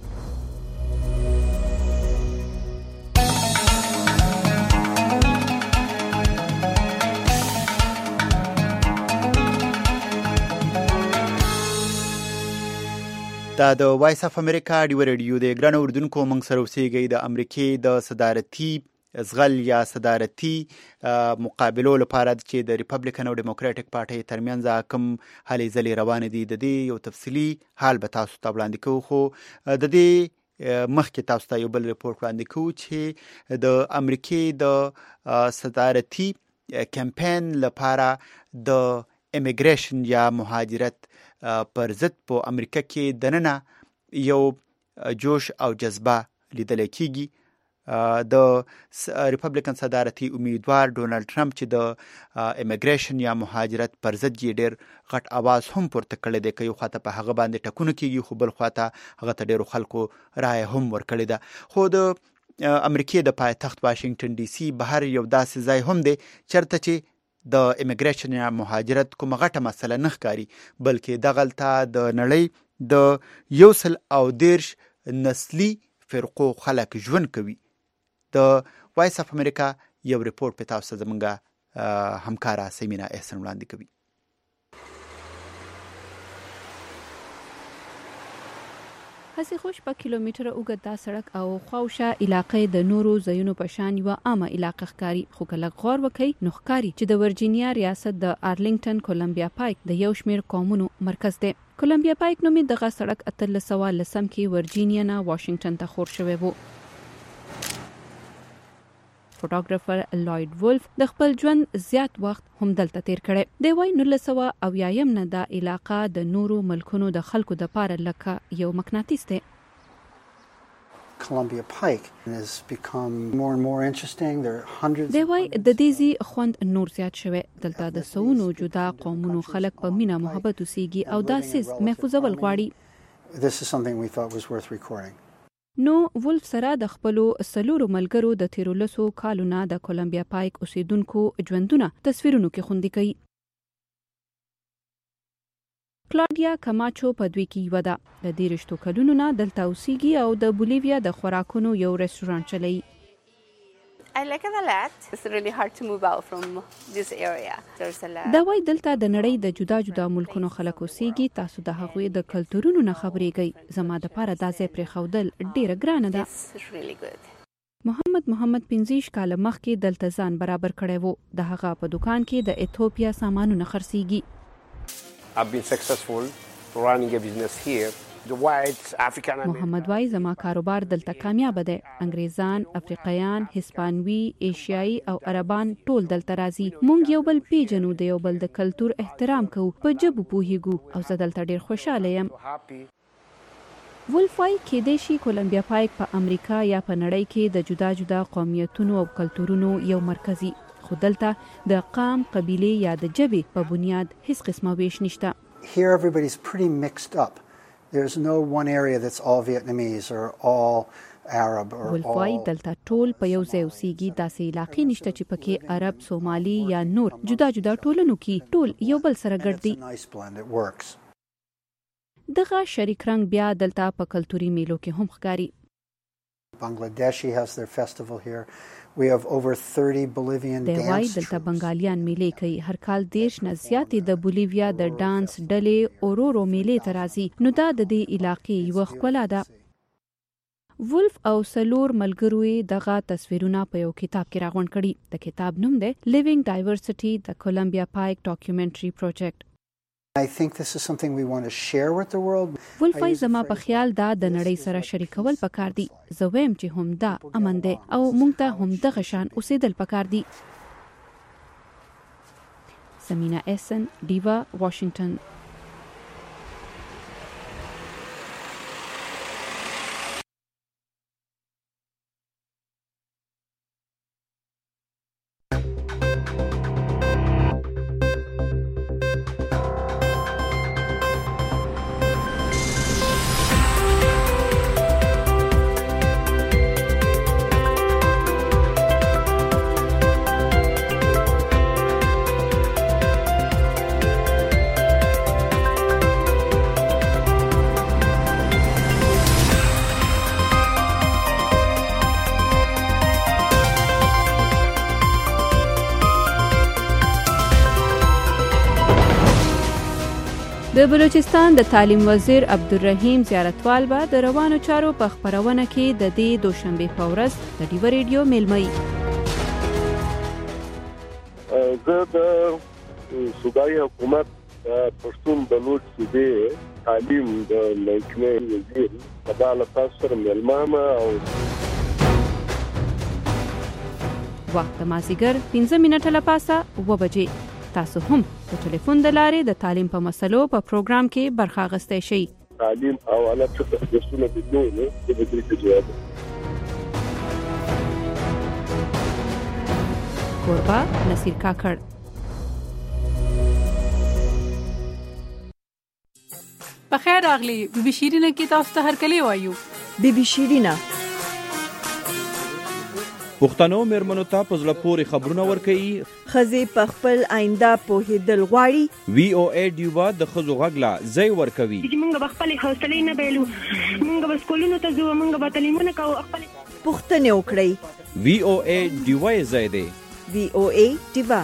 دا د وایس اف امریکا ډیو ریډیو د ګران اردوونکو موږ سره اوسېږئ. د امریکې د صدارتي زغل یا صدارتي مقابلو لپاره چې د ریپبلیکن او ډیموکراټک پارټۍ ترمنځ کوم هلې ځلې روانې دي د دې یو تفصیلي حال به تاسو ته وړاندې کوو. خو د دې مخکې تاسو ته یو بل ریپورټ وړاندې کوو چې د امریکې د صدارتي کمپین لپاره د امیګریشن یا مهاجرت پر ضد په امریکا کې دننه یو جوش او جذبه لیدل کېږي. د ریپبلیکن صدارتي امیدوار ډونالد ټرمپ چې د امیګریشن یا مهاجرت پر ضد یې ډېر غټ اواز هم پورته کړی دی، که یو خواته په هغه باندې ټکونه کېږي خو بل خواته هغه ته ډېرو خلکو رایه هم ورکړې ده. خو د امریکې د پایتخت واشنګټن ډي سي بهر یو داسې ځای هم دی چېرته چې د امیګریشن یا مهاجرت کومه غټه مسله نه ښکاري، بلکې دغلته د نړۍ د 130 نسلي فرقو خلک ژوند کوي. د وایس اف امریکا یو ریپورټ په تاسو زمونږ همکاره سیمینا احسن وړاندې کوي. هسې خوش په کیلومتره اوږد دا سړک او خواوشا علاقې د نورو ځایونو په شان یوه عامه علاقه ښکاري، خو که لږ غور وکئ نو ښکاري چې د ورجینیا ریاست د آرلینګټن کولمبیا پایک د یو شمېر قومونو مرکز دی. کولمبیا پایک نومې دغه سړک 1810 کې ورجینیا نه واشنګټن ته خور شوی و. فوټوګرافر لوید وولف د خپل ژوند زیات وخت هم دلته تیر کړی دی. وایي 1900 نه دا علاقه د نورو ملکونو د خلکو د پاره لکه یو مقناطیس دی. Columbia Pike has become more and more interesting. There are hundreds. دی وایي د دې ځای خوند نور زیات شوی. دلته د سونو جدا قومونو خلک په مینه محبت اوسېږي او دا سیز محفوظول غواړي. This is something we thought was worth recording. نو وولف سره د خپلو سلورو ملګرو د تیرولسو کالونه د کولمبیا پایک اوسیدونکو ژوندونه تصویرونو کې خوندي کوي. کلاډیا کماچو په دوی کې یوه ده. د 30 کلونو نه دلته اوسیږي او د بولیویا د خوراکونو یو رستورانت چلوي. I like it a lot. It's really hard to move out from this area. There's a lot. دا وایي دلته د نړۍ د جدا جدا ملکونو خلک اوسېږي. تاسو د هغوی د کلتورونو نه خبرېږئ. زما دپاره دا ځای پرېښودل ډېره ګرانه ده. It's really good. محمد 15 کاله مخکې دلته ځان برابر کړی و. د هغه په دکان کې د ایتوپیا سامانونه خرڅېږي. I've been successful running a business here. محمد وای زما کاروبار دلته کامیاب دی. انګریزان، افریقایان، هسپانوي، ایشیایي او عربان ټول دلته راځي. مونږ یو بل پیژنو، د یو بل د کلتور احترام کوو، په ژبو پوهیږو او زه دلته ډیر خوشاله یم. وولف وای کېدای شي کولمبیا پایک په امریکا یا په نړۍ کې د جدا جدا قومیتونو او کلتورونو یو مرکزي، خو دلته د قام، قبیلې یا د ژبې په بنیاد هیڅ قسمه ویش نشته. Here everybody's pretty mixed up. There's no one area that's all Vietnamese or all Arab or all. وای دلته ټول په یو ځای اوسېږي. داسې علاقې نشته چې پکې عرب، سومالي یا نور جدا جدا ټولنو کې ټول یو بل سره ګډ دي. دغه شریک رنګ بیا دلته په کلتوري میلو کې هم ښکاري. Bangladeshi has their festival here. We have over 30 Bolivian dance. دی وای دلته بنگالیان میلې کوي. هر کال 30 نه زیاتې د بولیویا د ډانس ډلې اورورو میلې ته راځي. نو دا د دې علاقې یوه ښکلا ده. وولف او سلور ملګرو دغه تصویرونه په یو کتاب کې راغونډ کړي. د کتاب نوم دی Living Diversity: The Columbia Pike Documentary Project. I think this is something we want to share with the world. ولفای زما په خیال دا د نړۍ سره شریکول پکار دي. زه وایم چې هم دا امن دی او موږ ته هم دغه شان اوسېدل پکار دي. سمینا احسن، ډیوا، واشنگټن. د بلوچستان د تعلیم وزیر عبدالرحیم زیارتوال به د روانو چارو په خبرونه کې د دې دوشنبه په ورځ د ډیو ریډیو میلمه زه د صوبایي حکومت پښتون بلوچ صوبې تعلیم د محکمې وزیر په اړه تاسو سره میلمه او وخت مازیګر 15 منټه لپاسه و بجې تاسو هم د ټلیفون د لارې د تعلیم په مسلو په پروګرام کې برخه اخیستی شئ. تعلیم او اله څه درسونه دي نو د دې ته جواب کوربه نصیر کاکړ. په خیر راغلی بي بي شیرینه کې تاسو ته هرکلی وایو. بي بي شیرینه پښتنو مېرمنو ته په زړه پورې خبرونه ورکوي. ښځې په خپل آینده پوهېدل غواړي. VOA ډیوا د ښځو غږ لا ځای ورکوي. موږ به خپلې حوصلې نه بایلو، موږ به سکولونو ته ځو، موږ به تعلیمونه کوو، خپلې پوښتنې وکړئ. VOA ډیوا یې ځای دی. VOA ډیوا.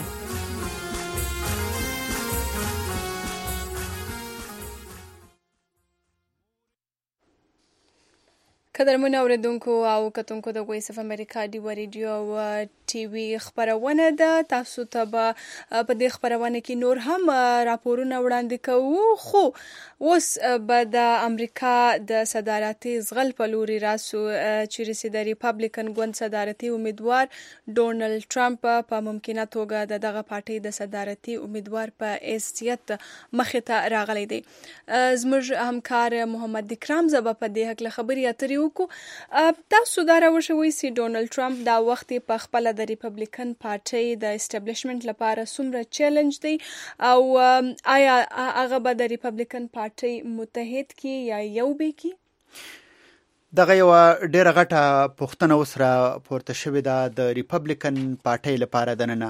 قدرمن اوریدونکو او کتونکو د وایس اف امریکا ډیو ریډیو او ټي وي خبرونه ده. تاسو ته به په دې خبرونه کې نور هم راپورونه وړاندې کوو، خو اوس به د امریکا د صدارتي زغل په لوري راسو چې د ریپابلیکن ګوند صدارتي امیدوار ډونالد ټرمپ په ممکنه توګه دغه پارټي د صدارتي امیدوار په حیثیت مخې ته راغلی دی. زموږ همکار محمد اکرام زبا په دې حق خبري اترې تاسو دا راوښوئ چې ډونالد ټرمپ دا وخت په خپل د ریپبلیکن پارټي د اسټابلیشمنت لپاره څومره چیلنج دی او آیا هغه به د ریپبلیکن پارټي متحد کی یا یو به کی؟ دغه یو ډیره غټه پوښتنه وسره پورته شوې ده د ریپبلیکن پارټي لپاره دننه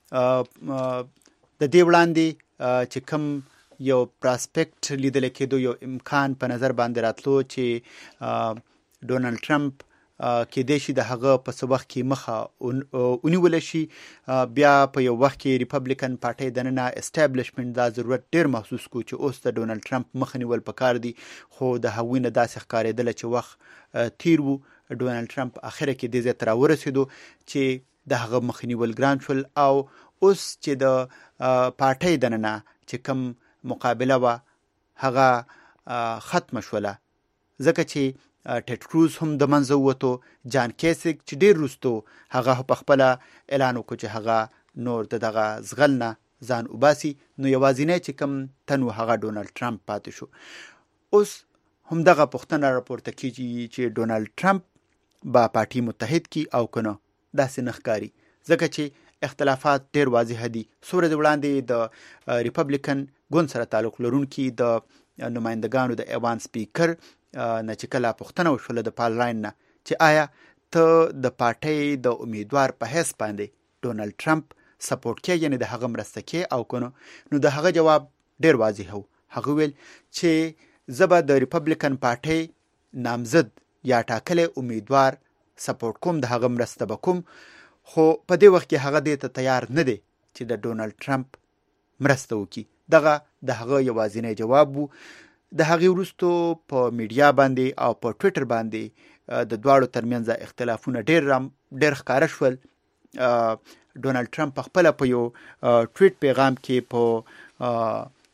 د دې وړاندې چې کوم یو پراسپیکټ لیدل کېدو یو امکان په نظر باندې راتلو چې ډونالد ټرمپ کې د شي د هغه په سبق کې مخه اونیول شي، بیا په یو وخت کې ریپبلیکن پارټي دننه اسټابلیشمنت دا ضرورت ډیر محسوس کو چې اوس د ډونالد ټرمپ مخه نیول پکار دي، خو د هغوی نه داسې ښکارېدل چې وخت تیر وو. ډونالد ټرمپ اخره کې دې ځای ته راورسېدو چې د هغه مخه نیول ګران شول او اوس چې د پارټي دننه چې کوم مقابله وه هغه ختم شوله، ځکه چې ټیډ کروز هم د منځه ووتو، جان کیسک چې ډیر وروستو هغه په خپله اعلان وکړو چې هغه نور دغه زغل نه ځان وباسي، نو یوازینی چې کوم تن و هغه ډونالد ټرمپ پاتې شو. اوس هم دغه پوښتنه راپورته کیږي چې ډونالد ټرمپ به پارټي متحد کی او کنه، داسې نه ښکاري ځکه چې اختلافات ډیر واضح دي. څو ورځې وړاندې د ریپبلیکن ګوند سره تعلق لرونکي د نمایندګانو د ایوان سپیکر نه چې کله پوښتنه وشوله د پال راین نه چې آیا ته د پارټۍ د امیدوار په حیث باندې ډونالد ټرمپ سپورټ کې، یعنی د هغه مرسته کې او کنه، نو د هغه جواب ډیر واضح و. هغه ویل چې زه به د ریپبلیکن پارټۍ نامزد یا ټاکلی امیدوار سپورټ کوم، د هغه مرسته به کوم، خو په دې وخت کې هغه دې ته تیار نه دی چې د ډونالد ټرمپ مرسته وکړي. دغه د هغه یوازینی جواب وو. د هغې وروستو په میډیا باندې او په ټویټر باندې د دواړو ترمنځ اختلافونه ډېر ښکاره شول. ډونالد ټرمپ خپله په یو ټویټ پیغام کې په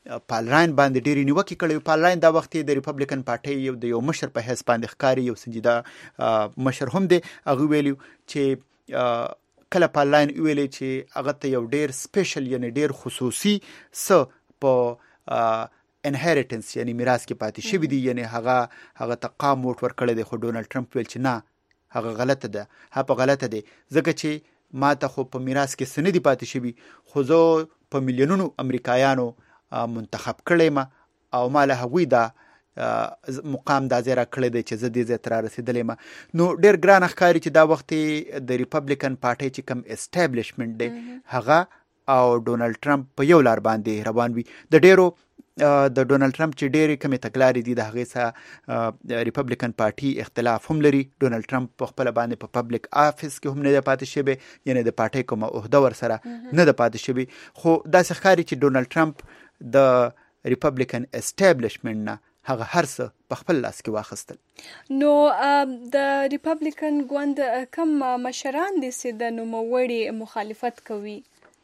پال راین باندې ډېرې نیوکې کړې. پال راین دا وخت د ریپبلیکن پارټۍ د یو مشر په حیث باندې ښکاري، یو سنجیده مشر هم دی. هغه ویلي چې کله پال راین ویلي چې هغه ته یو ډېر سپیشل یعنی ډېر خصوصي څه په انهریټنس یعنی میراث کې پاتې شوی دی، یعنی هغه ته قام ووټ ورکړی دی. خو ډونالد ټرمپ ویل چې نه، هغه غلطه ده، هغه غلطه دی، ځکه چې ما ته خو په میراث کې څه نه دي پاتې شوي، خو زه په میلیونونو امریکایانو منتخب کړی یم او ما له هغوی دا مقام دا ځای راکړی دی چې زه دې ځای ته رارسېدلی یم. نو ډېر ګران ښکاري چې دا وخت د ریپبلیکن پارټۍ چې کوم اسټابلیشمنټ دی هغه او ډونالد ټرمپ په یو لار باندې روان وي. د ډونالد ټرمپ چې ډېرې کمې تګلارې دي، د هغې سره ریپبلیکن پارټي اختلاف هم لري. ډونالد ټرمپ په خپله باندې په پبلک آفیس کې هم نه دی پاتې شوی، یعنې د پارټۍ کومه عهده ورسره نه ده پاتې شوی. خو داسې ښکاري چې ډونالد ټرمپ د ریپبلیکن اسټابلیشمنټ نه هغه هر څه په خپل لاس کې واخیستل. نو د ریپبلیکن ګوند کم مشران دي چې د نوموړي مخالفت کوي؟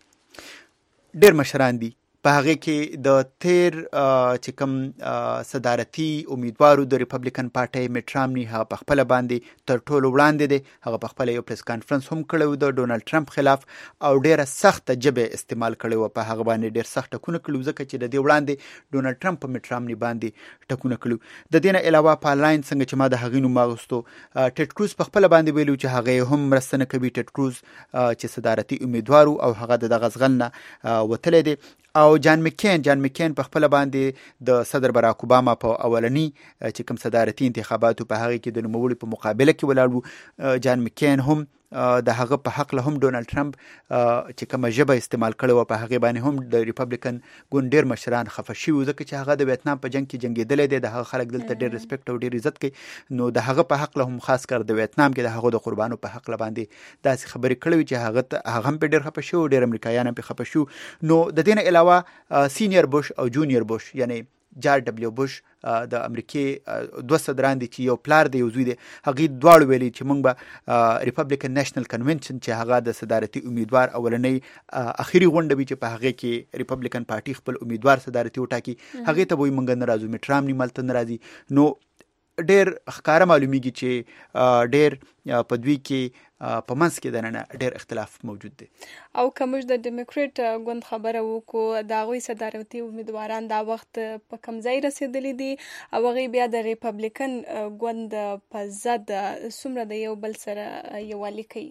ډېر مشران دي. په هغې کې د تیر چې کوم صدارتي امیدوارو د ریپبلیکن پارټۍ میټ رامني هغه په خپله باندې تر ټولو وړاندې دی. هغه په خپله یو پریس کانفرنس هم کړی و د ډونالد ټرمپ خلاف او ډېره سخته ژبه استعمال کړې وه. په هغه باندې ډېر سخت ټکونه کړي وو، ځکه چې د دې وړاندې ډونالد ټرمپ په میټ رامني باندې ټکونه کړي. د دې نه علاوه پال راین څنګه چې ما د هغې نوم واغوستو، ټیډ کروز په خپله باندې ویلي چې هغه هم مرسته نه کوي. ټیډ کروز چې صدارتي امیدوار او هغه د دغه زغل نه وتلی دی. او جان مکین په خپله باندې د صدر براک اوباما په اولني چې کوم صدارتي انتخاباتو په هغې کې د نوموړي په مقابله کې ولاړ و. جان مکین هم د هغه په حق له هم ډونالد ټرمپ چې کومه ژبه استعمال کړې وه په هغې باندې هم د ریپبلیکن ګوند ډېر مشران خفه شوي وو، ځکه چې هغه د ویتنام په جنګ کې جنګېدلی دی. د هغه خلک دلته ډېر ریسپیکټ او ډېر عزت کوي. نو د هغه په حق له هم خاص کر د ویتنام کې د هغو د قربانو په حق له باندې داسې خبرې کړې وي چې هغه هم پرې ډېر خفه شو، ډېر امریکایان هم پرې خفه شو. نو د دې نه علاوه سینیر بوش او جونیر بوش یعنی جارج ډبلیو بوش د امریکې دوه صدران دي چې یو پلار دی یو زوی دی. هغوی دواړو ویلي چې موږ به ریپبلیکن نیشنل کنونشن چې هغه د صدارتي امیدوار اولنۍ اخري غونډه وي چې په هغې کې ریپبلیکن پارټي خپل امیدوار صدارتي وټاکي، هغې ته به وایي موږ نه راځو، میټ رامني ملته نه راځي. نو ډېر ښکاره معلومیږي چې ډېر په دوی کې په منځ کې دننه ډېر اختلاف موجود دی. او که موږ د ډیموکریټ ګوند خبره وکړو، د هغوی صدارتي امیدواران دا وخت په کوم ځای رسېدلي دي او هغوی بیا د ریپبلیکن ګوند په ضد څومره د یو بل سره یووالي کوي؟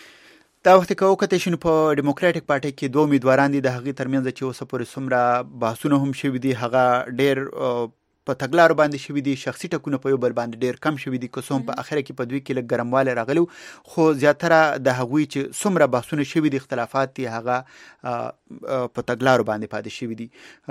دا وخت که وکتلی شو نو په ډیموکراټیک پارټۍ کې دوه امیدواران دي. د هغې ترمنځ چې اوسه پورې څومره بحثونه هم شوي دي هغه ډېر په تګلارو باندې شوي دي. شخصي ټکونه په یو بل باندې ډېر کم شوي دي، که څه هم په اخره کې په دوی کې لږ ګرموالی راغلی و، خو زیاتره د هغوی چې څومره بحثونه شوي دي اختلافات دي هغه په تګلارو باندې پاتې شوي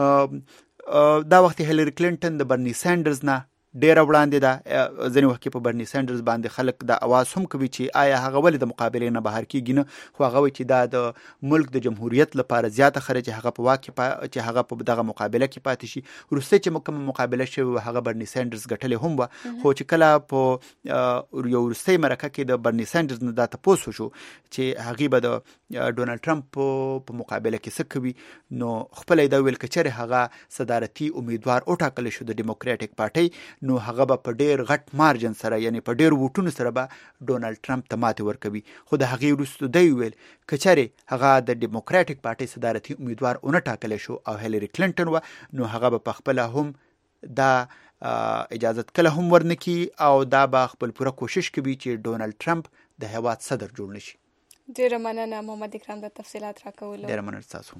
دي. دا وخت هیلری کلینټن د برني سینډرز نه ډېره وړاندې ده. ځینې وخت کې په برني سینډرز باندې خلک د اواز هم کوي چې آیا هغه ولې د مقابلې نه بهر کېږي نه، خو هغه وایي چې دا د ملک د جمهوریت لپاره زیاته ښه چې هغه په واک کې چې هغه په دغه مقابله کې پاتې شي. وروسته چې کومه مقابله شوې وه هغه برني سینډرز ګټلې هم وه، خو چې کله په یو وروستۍ مرکه کې د برني سینډرز نه دا تپوس وشو چې هغې به د ډونالد ټرمپ په مقابله کې څه کوي، نو خپله یې دا ویل که چېرې هغه صدارتي امیدوار وټاکلی شو د ډیموکراټیک پارټۍ، نو هغه به په ډېر غټ مارجن سره یعنی په ډېر ووټونو سره به ډونالد ټرمپ ته ماتې ورکوي. خو د هغې وروسته دی ویل که چېرې هغه د ډیموکراټیک پارټۍ صدارتي امیدوار ونه ټاکلی شو او هیلری کلینټن وه، نو هغه به په خپله هم دا اجازت کله هم ورنکړي او دا به خپل پوره کوشش کوي چې ډونالد ټرمپ د هېواد صدر جوړ نشي. ډېره مننه محمد اکرام د تفصیلات راکولو. ډېره مننه ستاسو هم.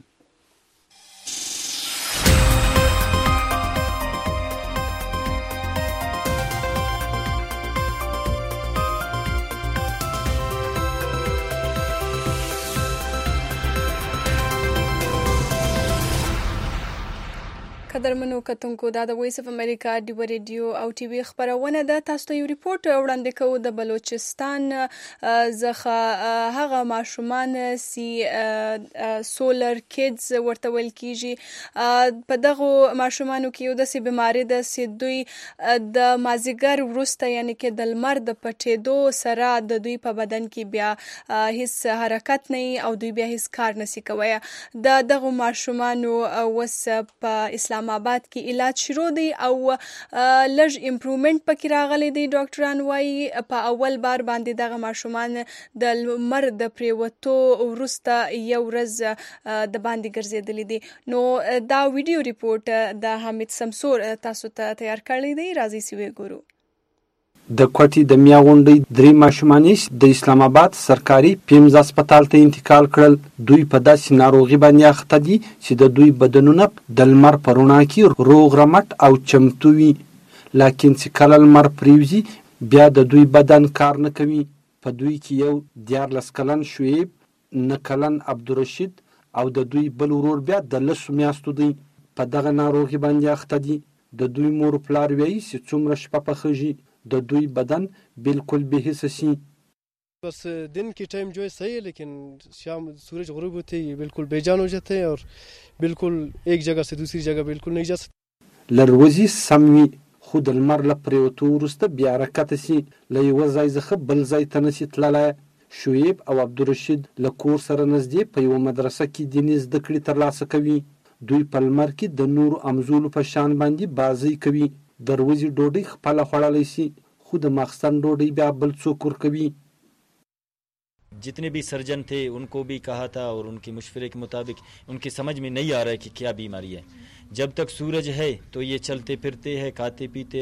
قدرمنو کتونکو دا د وایس اف امریکا ډیو ریډیو او ټي وي خبرونه ده. تاسو ته یو ریپورت وړاندې کوو د بلوچستان څخه هغه ماشومان سی سولر کډز ورته ویل کیږي. په دغه ماشومانو کې یو داسې بیماری ده چې دوی د مازیګر وروسته یعنی کې د لمر د پټېدو سره د دوی په بدن کې بیا هیڅ حرکت نه او دوی بیا هیڅ کار نشي کوي. د دغه ماشومانو وس په اسلام آباد کې علاج شروع دی او لږ امپروومنت پکې راغلی دی. ډاکټران وایي په اول بار باندې دغه ماشومان د لمر د پریوتو وروسته یو ورځ د باندې ګرځېدلی دي. نو دا ویډیو ریپورت د حمید سمسور تاسو ته تیار کړی دی. راځئ چې وګورو. د کوټې د میا غونډې 3 ماشومان د اسلام آباد سرکاري پیمز هسپتال ته انتقال کړل. دوی په داسې ناروغي باندې اخته دي چې د دوی بدنونه د لمر په رڼا کې روغ رمټ او چمتو وي، لکن چې کله لمر پریوزي بیا د دوی بدن کار نه کوي. په دوی کې یو 14 کلن شعیب، 9 کلن عبدالرشید او د دوی بل ورور بیا د 10 میاشتو دی. په دغه ناروغي باندې اخته دي. د دوی مور پلار وایي چې څومره شپه پخېږي د دوی بدن बिल्कुल बेहिस सी. बस दिन की टाइम जो है सही है, लेकिन शाम सूरज गुरूब होते ही बिल्कुल बेजान हो जाते हैं और बिल्कुल एक जगह से दूसरी जगह बिल्कुल नहीं जा सकते. لروزی سموي خود المر لپریوتو ورسته بیا حرکت سي له یو ځای څخه بل ځای ته نشي تللی. شعیب او عبدالرشید له کور سره نږدې په یوه مدرسه کې دیني زده کړې ترلاسه کوي. دوی په لمر کې د نورو امزولو په شان باندې بازی کوي. د ورځې ډوډۍ خپله خوړلی شي، خو د ماخستن ډوډۍ بیا بل څوک ورکوي. जितने भी सर्जन थे उनको भी कहा था और उनके मशवरे के मुताबिक उनकी समझ में नहीं आ रहा है कि क्या बीमारी है. जब तक सूरज है तो ये चलते फिरते हैं, खाते पीते,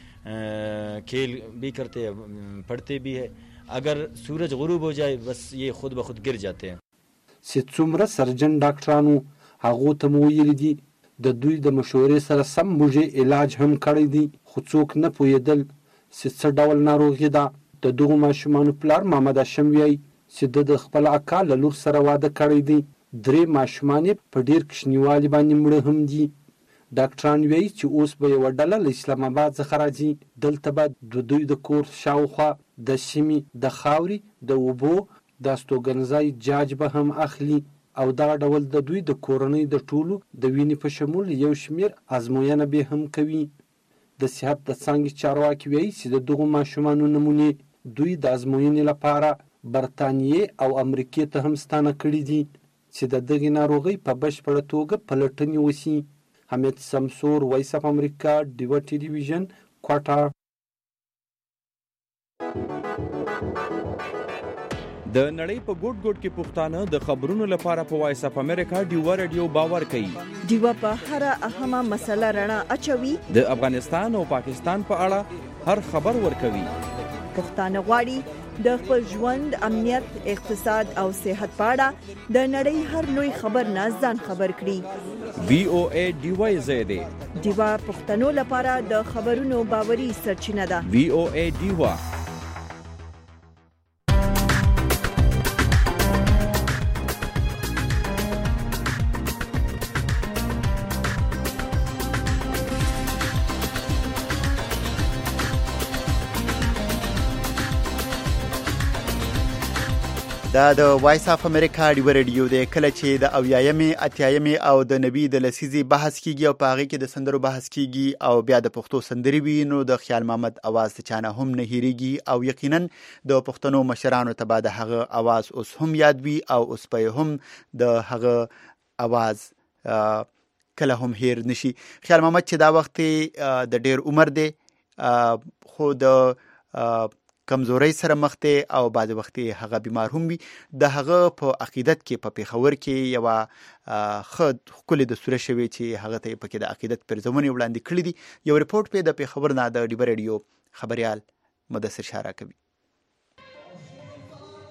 खेल भी करते हैं, पढ़ते भी है. अगर सूरज गुरूब हो जाए बस ये खुद ब खुद गिर जाते हैं. چې څومره سرجن ډاکټرانو هغو ته مو ویلي دي د دوی د مشورې سره سم موږ علاج هم کړی دی، خو څوک نه پوهېدل چې څه ډول ناروغي ده. د دغو ماشومانو پلار محمد هاشم وایي چې د خپل اکا له لور سره واده کړی دی. 3 ماشومان په ډېر کوچنیوالي باندې مړه هم دي. ډاکټران وایي چې اوس به یوه ډله له اسلام آباد څخه راځي. دلته به د دوی د کور شاوخوا د سیمې د خاورې، د اوبو، د استوګنځای جاج به هم اخلي او دغه ډول د دوی د کورنۍ د ټولو د وینې په شمول یو شمېر ازموینه به هم کوي. د صحت د څانګې چارواکي وایي چې د دغو ماشومانو نمونې دوی د ازموینې لپاره برطانیې او امریکې ته هم ستانه کړي دي چې د دغې ناروغۍ په بشپړه توګه پلټنې وشي. حمید سمسور، وایس اف امریکا، ډیوه ټلویزیون، کوټه. د نړۍ په ګوټ ګوټ کې پښتانه د خبرونو لپاره په وایس اف امریکا ډیوه ریډیو باور کوي. ډیوه په هر اهمه مسله رڼا اچوي. د افغانستان او پاکستان په اړه هر خبر ورکوي. پښتانه غواړي د خپل ژوند، امنیت، اقتصاد او صحت په اړه د نړۍ هر لوی خبر نه ځان خبر کړي. VOA ډیوه زیاده ډیوه پښتنو لپاره د خبرونو باوري سرچینه ده. VOA ډیوه. دا د وایس اف امریکا ډیوه ریډیو دی. کله چې د 80مې، 80مې او د نبی د لسیزې بحث کیږي او په هغې کې د سندرو بحث کیږي او بیا د پښتو سندرې وي، نو د خیال محمد اواز ته چانه هم نه هېرېږي او یقینا د پښتنو مشرانو ته به د هغه اواز اوس هم یاد وي او اوس به هم د هغه اواز کله هم هېر نشي. خیال محمد چې دا وخت د ډېر عمر دی خو د کمزورۍ سره مخ دی او بعض وخت هغه بیمار هم وي. د هغه په عقیدت کې په پیښور کې یوه ښه ښکلې دستوره شوې چې هغه ته یې پکې د عقیدت پرزونې وړاندې کړي دي. یو ریپورټ پې د پیښور نه د ډیوه ریډیو خبریال مدثر شاه راکوي.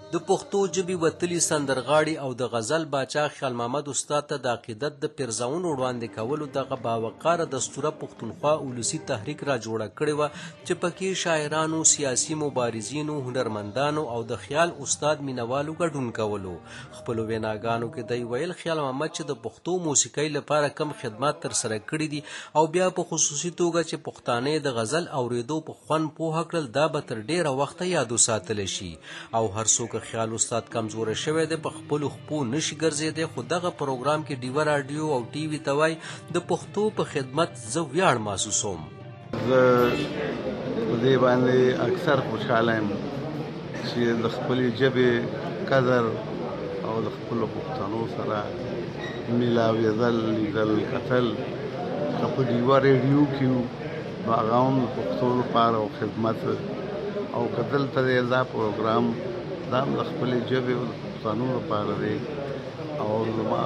د پښتو ژبې وتلي سندرغاړي او د غزل باچا خیال محمد استاد ته د عقیدت د پیرزاونو وړاندې کولو دغه باوقاره دستوره پښتونخوا ولسي تحریک را جوړه کړې وه چې پکې شاعرانو، سیاسي مبارزینو، هنرمندانو او د خیال استاد مینوالو ګډون کولو. خپلو ویناګانو کې دی ویل خیال محمد چې د پښتو موسیقۍ لپاره کم خدمات ترسره کړي دي او بیا په خصوصي توګه چې پښتانه د غزل اوریدو په خوند پوهه کړل دا به تر ډیره وخته یادو ساتلی شي او هر څوک خیال استاد کمزوره شوی دی په خپلو خپو نشي ګرځېدی خو دغه پروګرام کې ډیوه راډیو او ټي وي ته وایي د پښتو په خدمت زه ویاړ محسوسوم. زه په دې باندې اکثر خوشحاله یم چې د خپلې ژبې قدر او د خپلو پښتنو سره میلاوېدل، لیدل، کتل که په ډیوه راډیو کې وو نو هغه هم د پښتو لپاره او خدمت او که دلته دی دا پروګرام دا هم د خپلې ژبې او د پښتنو لپاره دی او زما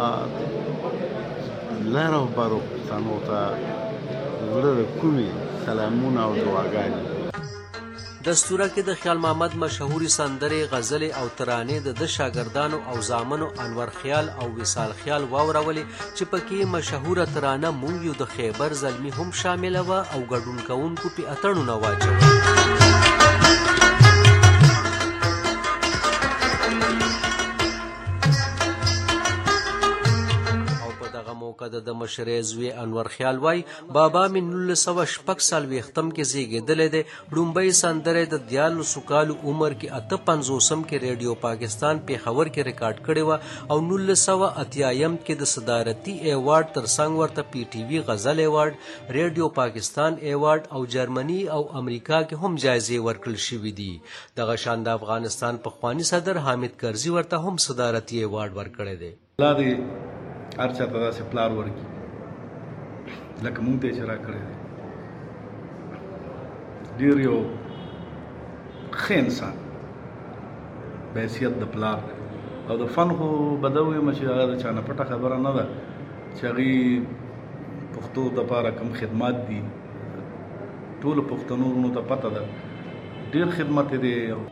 لر او برو پښتنو ته زړه د کومې سلامونه او دعاګانې. دستوره کې د خیال محمد مشهوري سندرې، غزلې او ترانې د شاګردانو او زامنو انور خیال او وصال خیال واورولې چې پکې مشهوره ترانه مونږ یو د خیبر زلمي هم شامله وه او ګډون کوونکو پې اتڼونه واچول. د مشرۍ زوی انور خیال وای بابا مې 1946 کې زیږېدلی دی. لومبۍ سندره د 14 کالو عمر کې 58 کې ریډیو پاکستان پیښور کې ریکارډ کړې وه او 1988 کې د صدارتي ایوارډ ترڅنګ ورته پی ټي وي غزل ایوارډ، ریډیو پاکستان ایوارډ او جرمني او امریکا کې هم جایزې ورکړل شوي دي. دغه شان د افغانستان پخواني صدر حامد کرزي ورته هم صدارتي ایوارډ ورکړی دی. هر چا ته داسې پلار ورکړي لکه مونږ ته یې چې راکړی دی. ډېر یو ښه انسان په حیثیت د پلار دی او د فن خو به دا ووایم چې هغه د چا نه پټه خبره نه ده چې هغې پښتو دپاره کوم خدمات دي ټولو پښتنو وروڼو ته پته ده ډېر خدمت یې دی.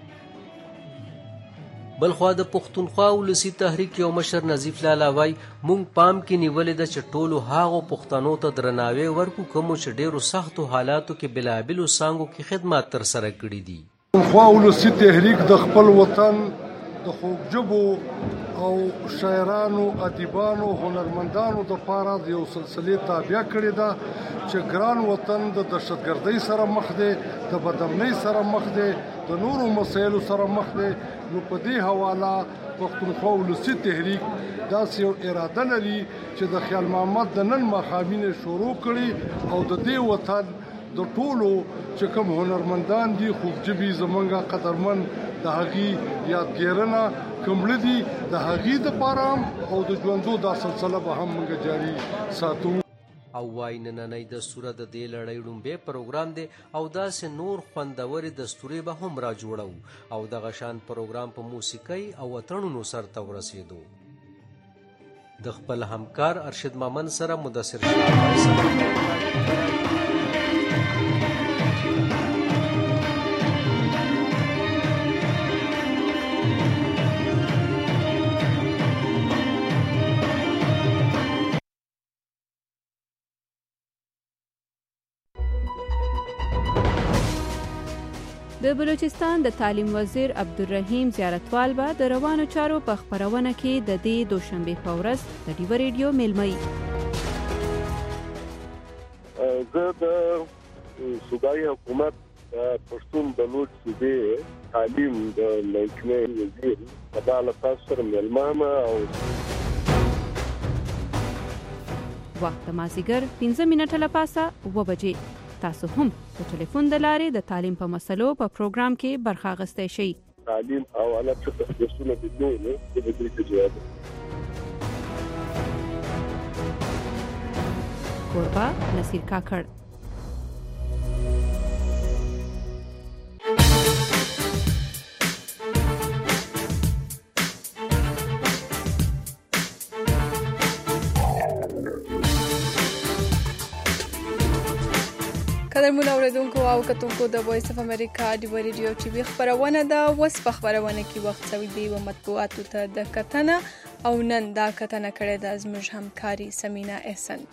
بلخوا د پښتونخوا ولسي تحریک یو مشر نظیف لالا وای مونږ پام کې نیولې ده چې ټولو هغو پښتنو ته درناوی ورکو کومو چې ډېرو سختو حالاتو کې بلابلو څانګو کې خدمات ترسره کړي دي. پښتونخوا ولسي تحریک د خپل وطن د خوږ ژبو او شاعرانو، ادیبانو، هنرمندانو دپاره د یو سلسلې تابع کړې ده چې ګران وطن د دهشتګردۍ سره مخ دی، د بدامنۍ سره مخ دی، د نورو مسایلو سره مخ دی. نو په دې حواله پښتونخوا ولسي تحریک داسې یو اراده لري چې د خیال محمد د نن ماښامینې شروع کړي او د دې وطن د ټولو چې کوم هنرمندان دي خوږ ژبې زمونږ قدرمن د هغې یادګیرنه کومړه دي د هغې دپاره هم او د ژوندو دا سلسله به هم موږ جاري ساتو. او وای نننۍ دستوره د دې لړۍ لومبی پروګرام دی او داسې نور خوندورې دستورې به هم را جوړو او دغه شان پروګرام په موسیقۍ او اتڼونو سرته ورسېدو. د خپل همکار ارشد مامن سره مدثر شاه د بلوچستان د تعلیم وزیر عبدالرحیم زیارتوال به د روانو چارو په خپرونه کې د دې دوشنبې په ورځ د ډیوه ریډیو میلمه زه د صوبایي حکومت پښتون بلوچ صوبې تعلیم د محکمې وزیر په ډول تاسو سره میلمه یم او وخت د مازدیګر 15 منټه له پاسه 9 بجې. تاسو هم د ټلیفون د لارې د تعلیم په مسلو په پروګرام کې برخه اخیستی شئ. تعلیم او اعلی څه درسونه دي نو د دې ته جواب کوربه نصیر کاکړ. قدرمن اوریدونکو او کتونکو د وایس اف امریکا د ریډیو ټي وی خبرونه ده. اوس په خبرونه کې وخت سوي دی و مطبوعاتو ته د کتنه او نن دا کتنه کړې ده زموږ همکاري سمینا احسن.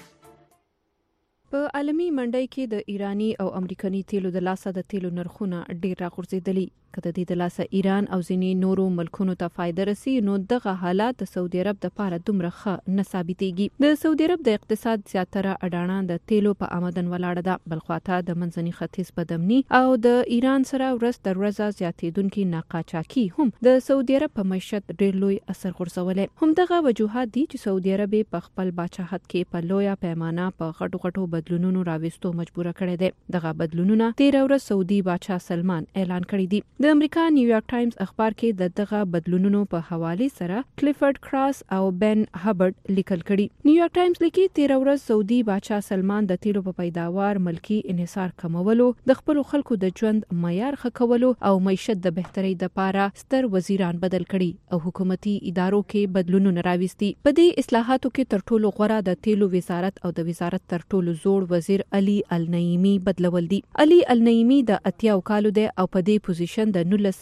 په عالمی منډۍ کې د ایرانی او امریکایي تیلو د لاسه د تیلو نرخونه ډیر راغورځېدلي. کله د لاسه ایران او ځینې نورو ملکونو ته فائدہ رسي نو دغه حالات د سعودي عرب د پاره دومره ښه نه ثابتېږي. د سعودي عرب د اقتصاد زیاتره اډانه د تیلو په آمدن ولاړه ده، بلخواته د منځني ختیځ بدامني او د ایران سره ورځ تر ورځه زیاتېدونکي ناقاچاکي هم د سعودي عرب په معیشت ډیر لوی اثر غورځولی. همدغه وجوهات دي چې سعودي عرب په خپل باچاحت کې په لویه پیمانه په غټو بدلونونو راوستو مجبوره کړی دی. دغه بدلونونه تیر ورځ سعودي باچا سلمان اعلان کړی دی. د امریکا نیویارک ټایمز اخبار کې دغه بدلونونو په حواله سره کلیفورد کراس او بن هبرد لیکل کړي. نیویارک ټایمز لیکي تیر ورځ سعودي باچا سلمان د تیلو په پیداوار ملکی انحصار کمولو، د خپل خلکو د ژوند معیار ښه کولو او معیشت د بهترۍ لپاره ستر وزیران بدل کړي او حکومتي ادارو کې بدلونونه راوستي. په دې اصلاحاتو کې تر ټولو غوره د تیلو وزارت او د وزارت تر ټولو زوړ وزیر علي النعیمی بدلول دي. علي النعیمی د 80 کالو دی او په دې پوزیشن د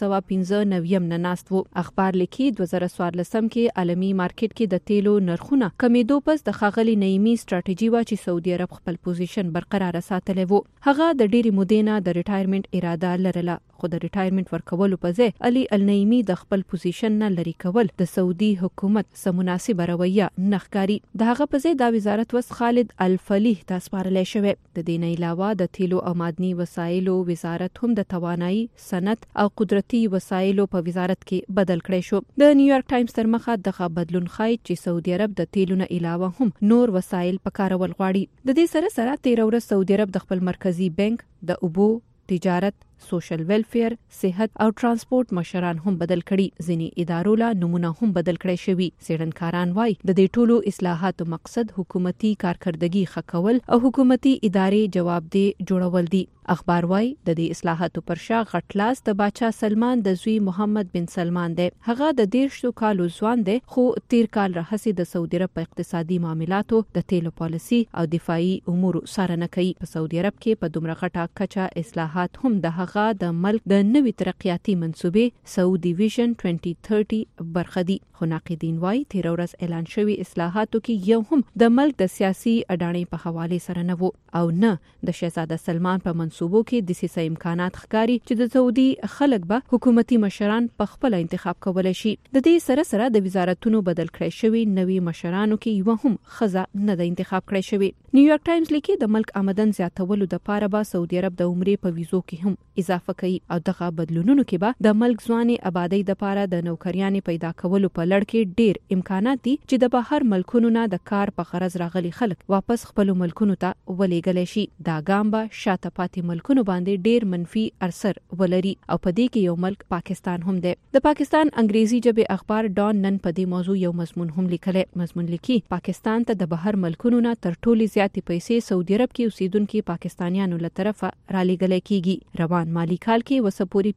1995 نه ناست وو. اخبار لیکي 2014 کې عالمی مارکیټ کې د تیلو نرخونه کمیدو پس د ښاغلي نعیمی ستراتیژي وا چې سعودي عرب خپل پوزیشن برقرار ساتلی وو. هغه د ډېری مودې نه د ریټایرمنټ اراده لرله، خو د ریټایرمنټ ورکولو په ځای علي النعیمی د خپل پوزیشن نه لري کول د سعودي حکومت سم مناسبه رویه نه ښکاري. د هغه په ځای د وزارت وس خالد الفلیح ته سپارلی شوی. د دې نه علاوه د تیلو او معدني وسایلو وزارت هم د توانایي، صنعت او قدرتي وسایلو په وزارت کې بدل کړی شو. د نیویارک ټایمز تر مخه دغه بدلون ښایي چې سعودي عرب د تیلو نه علاوه هم نور وسایل پکارول غواړي. د دې سره تیر ورځ سعودي عرب د خپل مرکزی بانک، د اوبو، تجارت، سوشل ویلفیر، صحت او ترانسپورت مشران هم بدل کړي. ځینې ادارو لا نمونه هم بدل کړي شوی. څېړنکاران وایي د دې ټولو اصلاحاتو مقصد حکومتي کارکردګي ښه کول او حکومتي ادارې جوابدeh جوړول دي. اخبار وایي د دې اصلاحاتو پر شا غټ لاس د باچا سلمان د زوی محمد بن سلمان دی. هغه د 13 کالو ځوان دی، خو تیر کال راهیسې د سعودي عرب په اقتصادي معاملاتو، د تیلو پالیسي او دفاعي امورو څارنه کوي. په سعودي عرب کې په دومره غټه کچه اصلاحات هم د هغه د ملک د نوي ترقیاتي منصوبې سعودي ویژن 2030 برخه دي. خو ناقدین وایي تیر ورځ اعلان شوی اصلاحاتو کې یو هم د ملک د سیاسي اډانې په حواله سره نه وو او نه د شهزاده سلمان په منصوبو کې د سیاسي امکانات ښکاری چې د سعودي خلک به حکومتي مشران په خپل انتخاب کولای شي. د دې سره د وزارتونو بدل کړی شوی نوي مشرانو کې یو هم خزه نه د انتخاب کړی شوی. نیویارک ټایمز لیکي د ملک آمدن زیاتولو د پاره به سعودي عرب د عمرې په ویزو کې هم اضافه کوي او دغه بدلونونو کې به د ملک ځواني آبادی د پاره د نوکریانې پیدا کولو په لړ کې ډیر امکانات دي چې د بهر ملکونو نه د کار په غرض راغلي خلک واپس خپل ملکونو ته ولېږل شي. دا ګام به شاته پاتې ملکونو باندې ډیر منفي اثر ولري او په دې کې یو ملک پاکستان هم دی. د پاکستان انګریزي ژبه اخبار ډان نن په دې موضوع یو مضمون هم لیکلی. مضمون لیکي پاکستان ته د بهر ملکونو نه تر ټولو زیاتې پیسې سعودي عرب کې اوسیدونکو پاکستانیانو له طرفه رالېږل کیږي. روان مالی کال کې وسپوري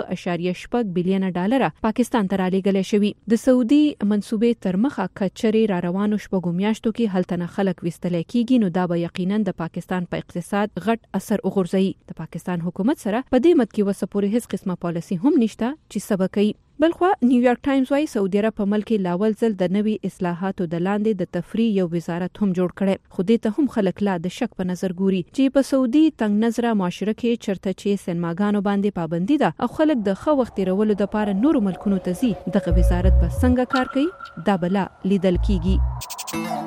15.8 بلین ډالر پاکستان ته رالېږل شوی. د سعودي منصوبې تر مخه کچري را روانو شپږو میاشتو کې هلته خلک وستل کیږي نو دا به یقینا د پاکستان په اقتصاد غټ اثر وغورځي. د پاکستان حکومت سره په دې مت کې وسپوري هیڅ قسمه پالیسی هم نشته چې سبقي. بلخوا نیویارک ټایمز وايي سعودي عرب په ملک لاول ځل د نوي اصلاحاتو د لاندې د تفریح یو وزارت هم جوړ کړي. خو دې ته هم خلک لا د شک په نظر ګوري چې په سعودي تنگ نظره معاشره کې چرته چې سینماګانو باندې پابندي ده او خلک د ښه وخت تیرولو لپاره نورو ملکونو ته ځي. دغه وزارت به څنګه کار کوي دا بلا لیدل کیږي.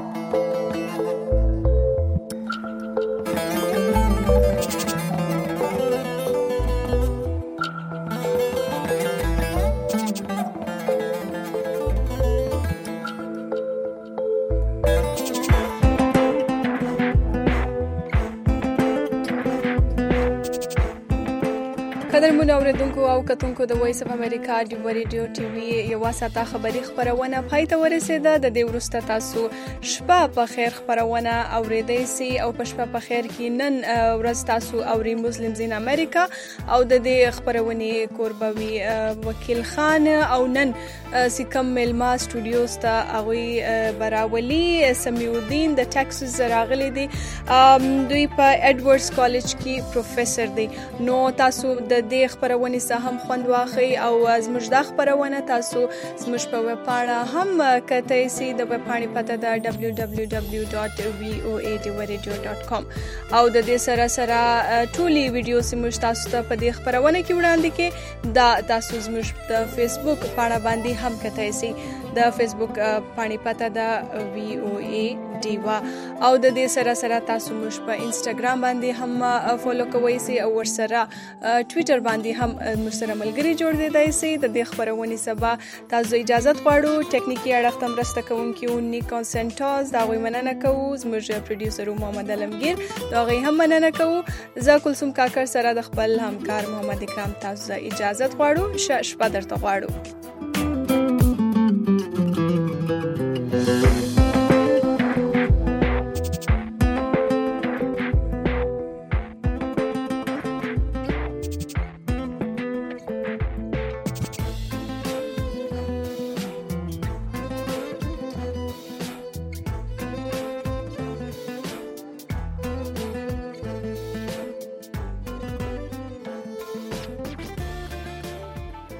قدرمن اوریدونکو او او کتونکو د وایس اف امریکا ډیو ریډیو ټي وي یو ساته خبری خبرونه پای ته ورسېده. د دې وروسته تاسو شپه په خیر خبرونه اوریدئ سي او په شپه په خیر کې نن ورځ تاسو اوري مسلمز ان امریکا او د دې خبرونه قربوي وکیل خان او نن سیکم ملما سټوډیوز ته هغه براولي سمیودین د ټکساس راغلي دي. دوی په ایډورډز کالج کې پروفیسور دي. نو تاسو د دې خبرونه سره هم خوند واخی او زموږ د خبرونه تاسو زموږ په ویب پاڼه هم کتئ سي. د ویب پاڼې پته ده www.voadradio.com او د دې سره ټولي ویډیو زموږ تاسو ته په دې خبرونه کې وړاندې کې دا تاسو زموږ د فیسبوک پاڼه باندې هم کتئ سي. د فیسبوک پاڼې پته ده VOA دیوا او د دې سره تاسو موږ په انستګرام باندې هم فالو کوئ سي او ورسره ټوئیټر باندې هم موږ سره ملګري جوړ دی سي. د دې خبرونه سبا تاسو اجازه غواړو ټکنیکی اړخ تم راسته کوونکی اونې کانسنټاز دا غوي مننه کوو. زموږ پروډوسر محمد علمگیر دا غوي هم مننه کوو. زه کلثوم کاکر سره د خپل همکار محمد اکرام تاسو اجازه غواړو. شپه درته غواړو.